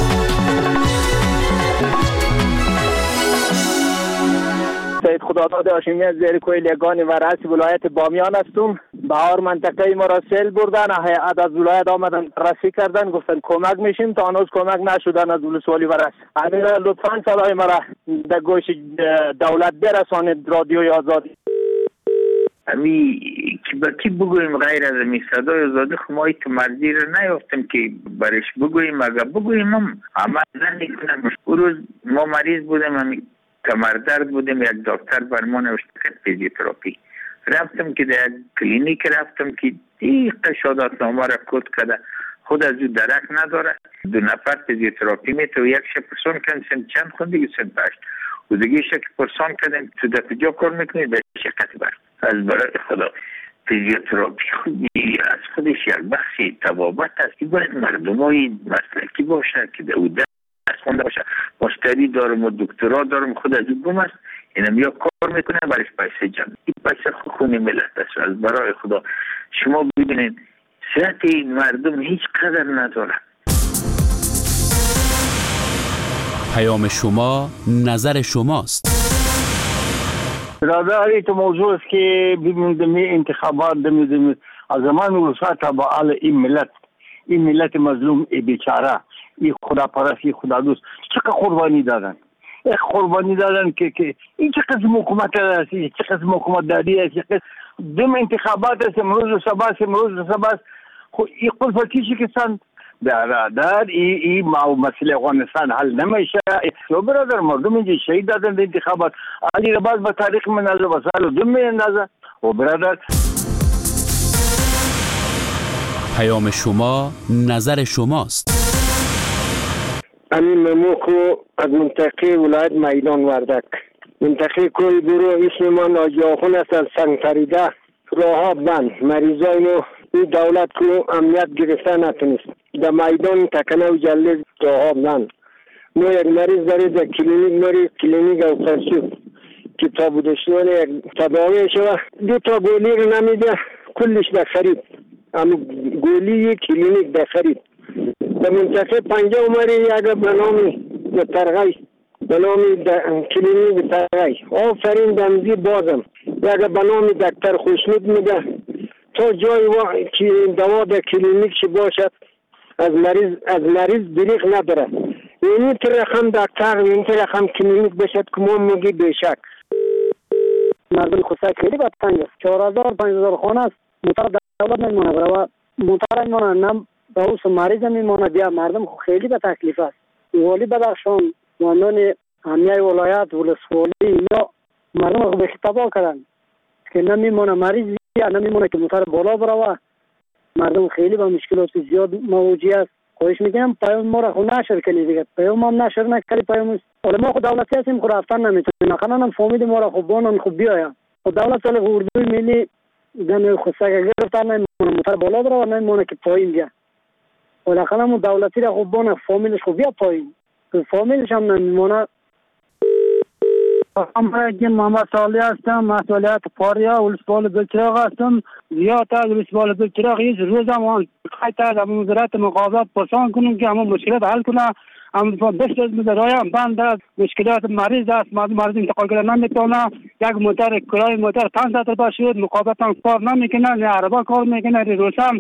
سید خداداد هاشمی از زیر کوه لگانی و رئیس ولایت بامیان هستم. بهار منطقه ما را سیل بردن، هیئت از ولایت آمدن رسی کردن، گفتن کمک میشیم، تا هنوز کمک نشدن از ولسوالی و رس. امیر لطفاً صدای ما را در گوش دولت برسانید رادیوی آزادی. امی که با کی بگوییم غیر از امی صدای آزادی خمایی تو مرزی را نیافتم که برش بگوییم. اگر بگوییم هم عمل نمیکنم. اون روز ما مریض بودم، امی کمردرد بودم، یک دکتر بر ما نوشته کرد فیزیوتراپی. رفتم که در کلینیک رفتم که دیگه شهادت نامه را کد کرده، خود از او درک نداره. دو نفر فیزیوتراپی میتو یک شه پرسون کن چند خون دیگه سن پشت و دیگه شه که پرسون کردن تو در کجا کار میکنید به شرکت بر. از برای خدا فیزیوتراپی خودی از خودش یک بخشی طبابت است که باید مردم های مسلکی باشه که در او درست خونده باشه. مشتری دارم و دکترا دارم، خود از او بوم است. اینم یا کار میکنه برش پیسه جمع. این پیسه خونی ملت است. از برای خدا شما ببینید صحت مردم هیچ قدر نداره. پیام شما نظر شماست. برادر تو موضوع است که ببینید می انتخابات دمیدیم از زمان ولسوالی تا با آل این ملت این ملت مظلوم ای بیچاره این خدا پرست این خدا دوست چقدر قربانی دادن. یک قربانی دادن که که این چه قسم حکومت است، چه قسم حکومت داری است، چه دم انتخابات است، امروز و سباس امروز و سباس. خو این قلفتی که سن برادر ای ای ما مسئله افغانستان حل نمیشه. تو برادر مردم اینجا شهید دادن در انتخابات. علی رباز به تاریخ من از وسایل دم میاندازه. و برادر پیام شما نظر شماست. امین مموکو از منطقه ولایت میدان وردک. منطقه کوی برو اسم ما ناجاخون است از سنگ تریده راه ها بند مریضای نو این دولت کو امنیت گرفته نتونست در میدان تکنه و جله راه ها بند. نو یک مریض دارید در کلینیک مریض کلینیک او پرسو که تا بودشتوان یک تداوی شوه دو تا گولی رو نمیده کلش در خرید. اما گولی کلینیک در خرید. در منطقه پنجه اومری یک بنامی ترغی بنامی کلینیک ترغی آفرین دمزی بازم یک بنامی دکتر خوشنود میده تا جای که دوا در کلینیک چی باشد از مریض از مریض دریغ نداره. اینی تر رقم دکتر اینی تر رقم کلینیک باشد که ما میگی بشک. مردم خصوصی خیلی بدتنگ است. چهار هزار پنج هزار خانه است. موتر دولت نمیمونه و موتر نمیمونه، نه به اوس مریض میمونه. بیا مردم خیلی به تکلیف است. والی بدخشان مانان امیای ولایت ولسوالی اینا مردم رو به خطابا کردن که نمیمونه مریض یا نمیمونه که موتر بالا بروه. مردم خیلی با مشکلات زیاد مواجه است. خواهش میکنم پیام ما را خود نشر کنید دیگه. پیام هم نشر نکنی پیام حالا ما خود دولتی هستیم خود رفتن نمیتونیم. نخواهن هم فامید ما را خوب بانن خوب بیایم. خود دولت سال اردوی ملی دم خودسگه گرفتن نمیمونه موتر بالا بروه نمیمونه که پایین بیا. حالا خواهن دولتی را خوب بانن فامیلش خوب بیا پایین. فامیلش هم نمیمونه. من محمد صالح هستم، مسئولیت پاریا ولسوالی بلچراغ هستم. زیاد از ولسوالی بلچراغ هیچ روز هم خیلی از وزارت مقابلات پرسان کنیم که همون مشکلات حل کنه. اما بسیار از مدرای هم بند است، مشکلات مریض است، مریض انتقال کردن نمیتونه. یک موتر کرای موتر پانصد روپیه شد، مقابلات هم کار نمیکنه، نه عربا کار میکنه، روسم.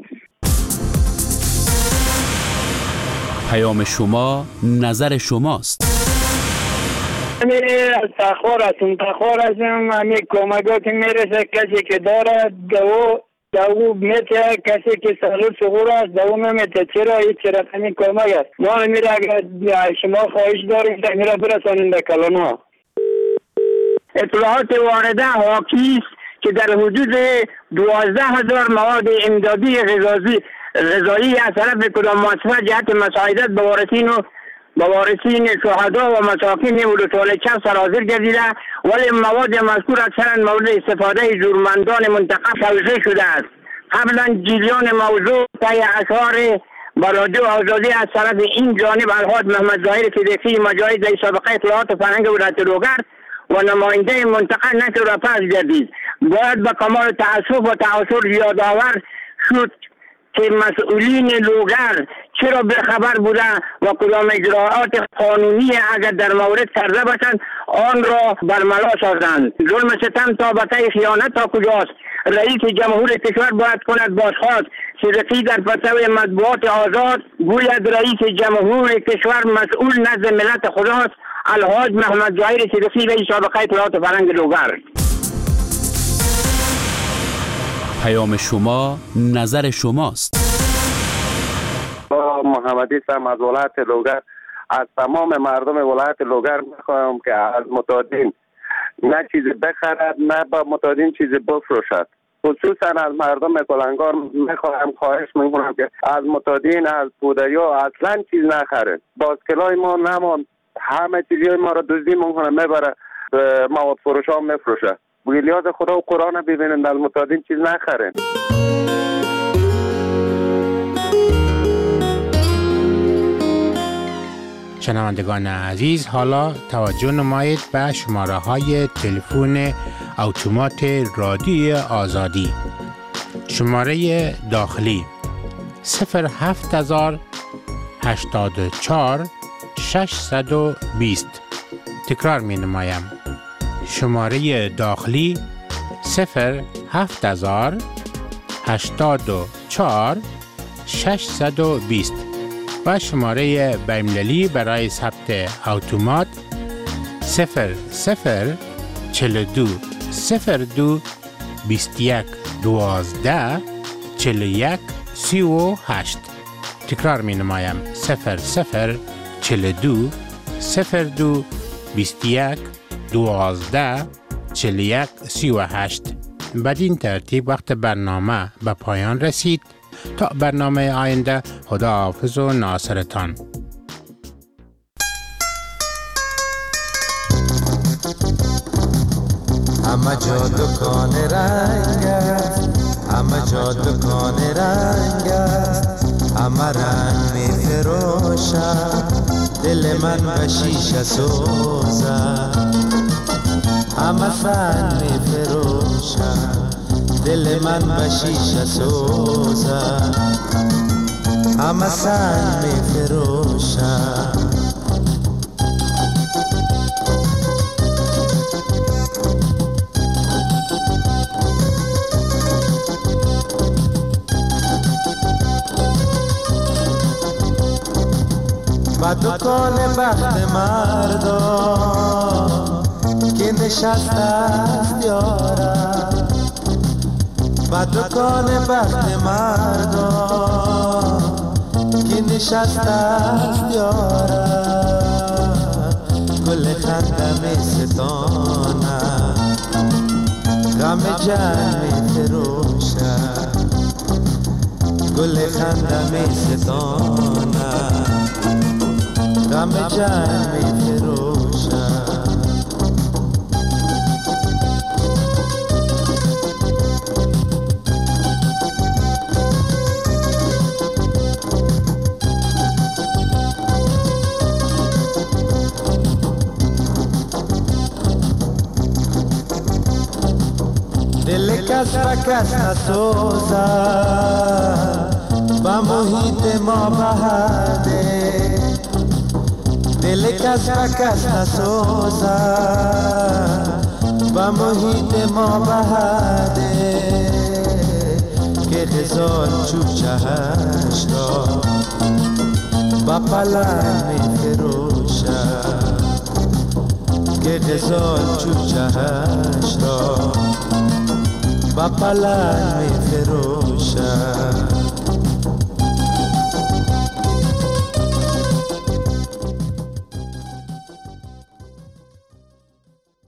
پیام شما نظر شماست. امی تخور هستم تخور هستم امی کمکات میرسه کسی که داره دو دو میته کسی که سرور سغور است دو نمیته چرا هیچ رقمی کمک است ما میره اگر شما خواهش داریم تا میره برسانیم به کلانها. اطلاعات وارده حاکی است که در حدود دوازده هزار مواد امدادی غذایی غذایی از طرف کدام مؤسسه جهت مساعدت به وارثین و به وارثین شهدا و مساکین ولسوالی چپ سرازیر گردیده ولی مواد مذکور اکثرا مورد استفاده جورمندان منطقه توزیع شده است. قبلا جریان موضوع طی اشعار به رادیو آزادی از طرف این جانب الحاج محمد ظاهر صدیقی مجاهد در سابقه اطلاعات فرهنگ ولایت لوگر و نماینده منطقه نشر و پس گردید. باید به کمال تأسف و تأثر یادآور شد که مسئولین لوگر چرا بخبر بودن و کدام اجراعات قانونی اگر در مورد کرده باشند آن را برملا سازند. ظلم ستم تا بته خیانت تا کجاست؟ رئیس جمهور کشور باید کند بازخواست. صدیقی در فتاوی مطبوعات آزاد گوید رئیس جمهور کشور مسئول نزد ملت خداست. الحاج محمد ظاهر صدیقی رئیس سابقه اطلاعات فرهنگ لوگر. پیام شما نظر شماست. محمدی هستم از ولایت لوگر. از تمام مردم ولایت لوگر میخواهم که از متادین نه چیزی بخرد نه با متادین چیزی بفروشد. خصوصا از مردم کلنگار میخواهم خواهش میکنم که از متادین از پودریا اصلا چیز نخرد. باسکلای ما نمان همه چیزی ما را دزدی میکنه میبره مواد فروش ها میفروشه. بگیلیاز خدا و قرآن ببینند از متادین چیز نخرن. شنوندگان عزیز حالا توجه نمایید به شماره های تلفن اتومات رادیو آزادی. شماره داخلی صفر هفت هزار هشتاد و چهار ششصد و بیست. تکرار می نمایم. شماره داخلی صفر هفت هزار هشتاد و چهار ششصد و بیست و شماره بین‌المللی برای ثبت اتومات صفر صفر چهل و دو صفر دو بیست و یک دوازده چهل و یک سی و هشت. تکرار می نمایم صفر صفر چهل و دو صفر دو بیست و یک دوازده چهل و یک سی و هشت. بدین ترتیب وقت برنامه به پایان رسید. تا برنامه آینده خدا حافظ و ناصرتان. همه جا دکان رنگ است، همه جا دکان رنگ است، همه رنگ می فروشد، دل من به شیشه سوزد. همه سنگ می فروشد، دل من به شیشه سوزد. همه سنگ می فروشد. با دکان بخت مردم که نشسته است یارم، با دکان بخت مردم که نشسته است یارم. خنده می ستانم، غم جان می فروشم، گل خنده می ستانم، غم جان می فروشم. دل کس و کس نسوزه با محیط ما بهاده، دل کس و کس نسوزه با محیط ما بهاده، که غزال چوچهش را با پلنگ می فروشه، که غزال چوچهش را با پلنگ می فروشم.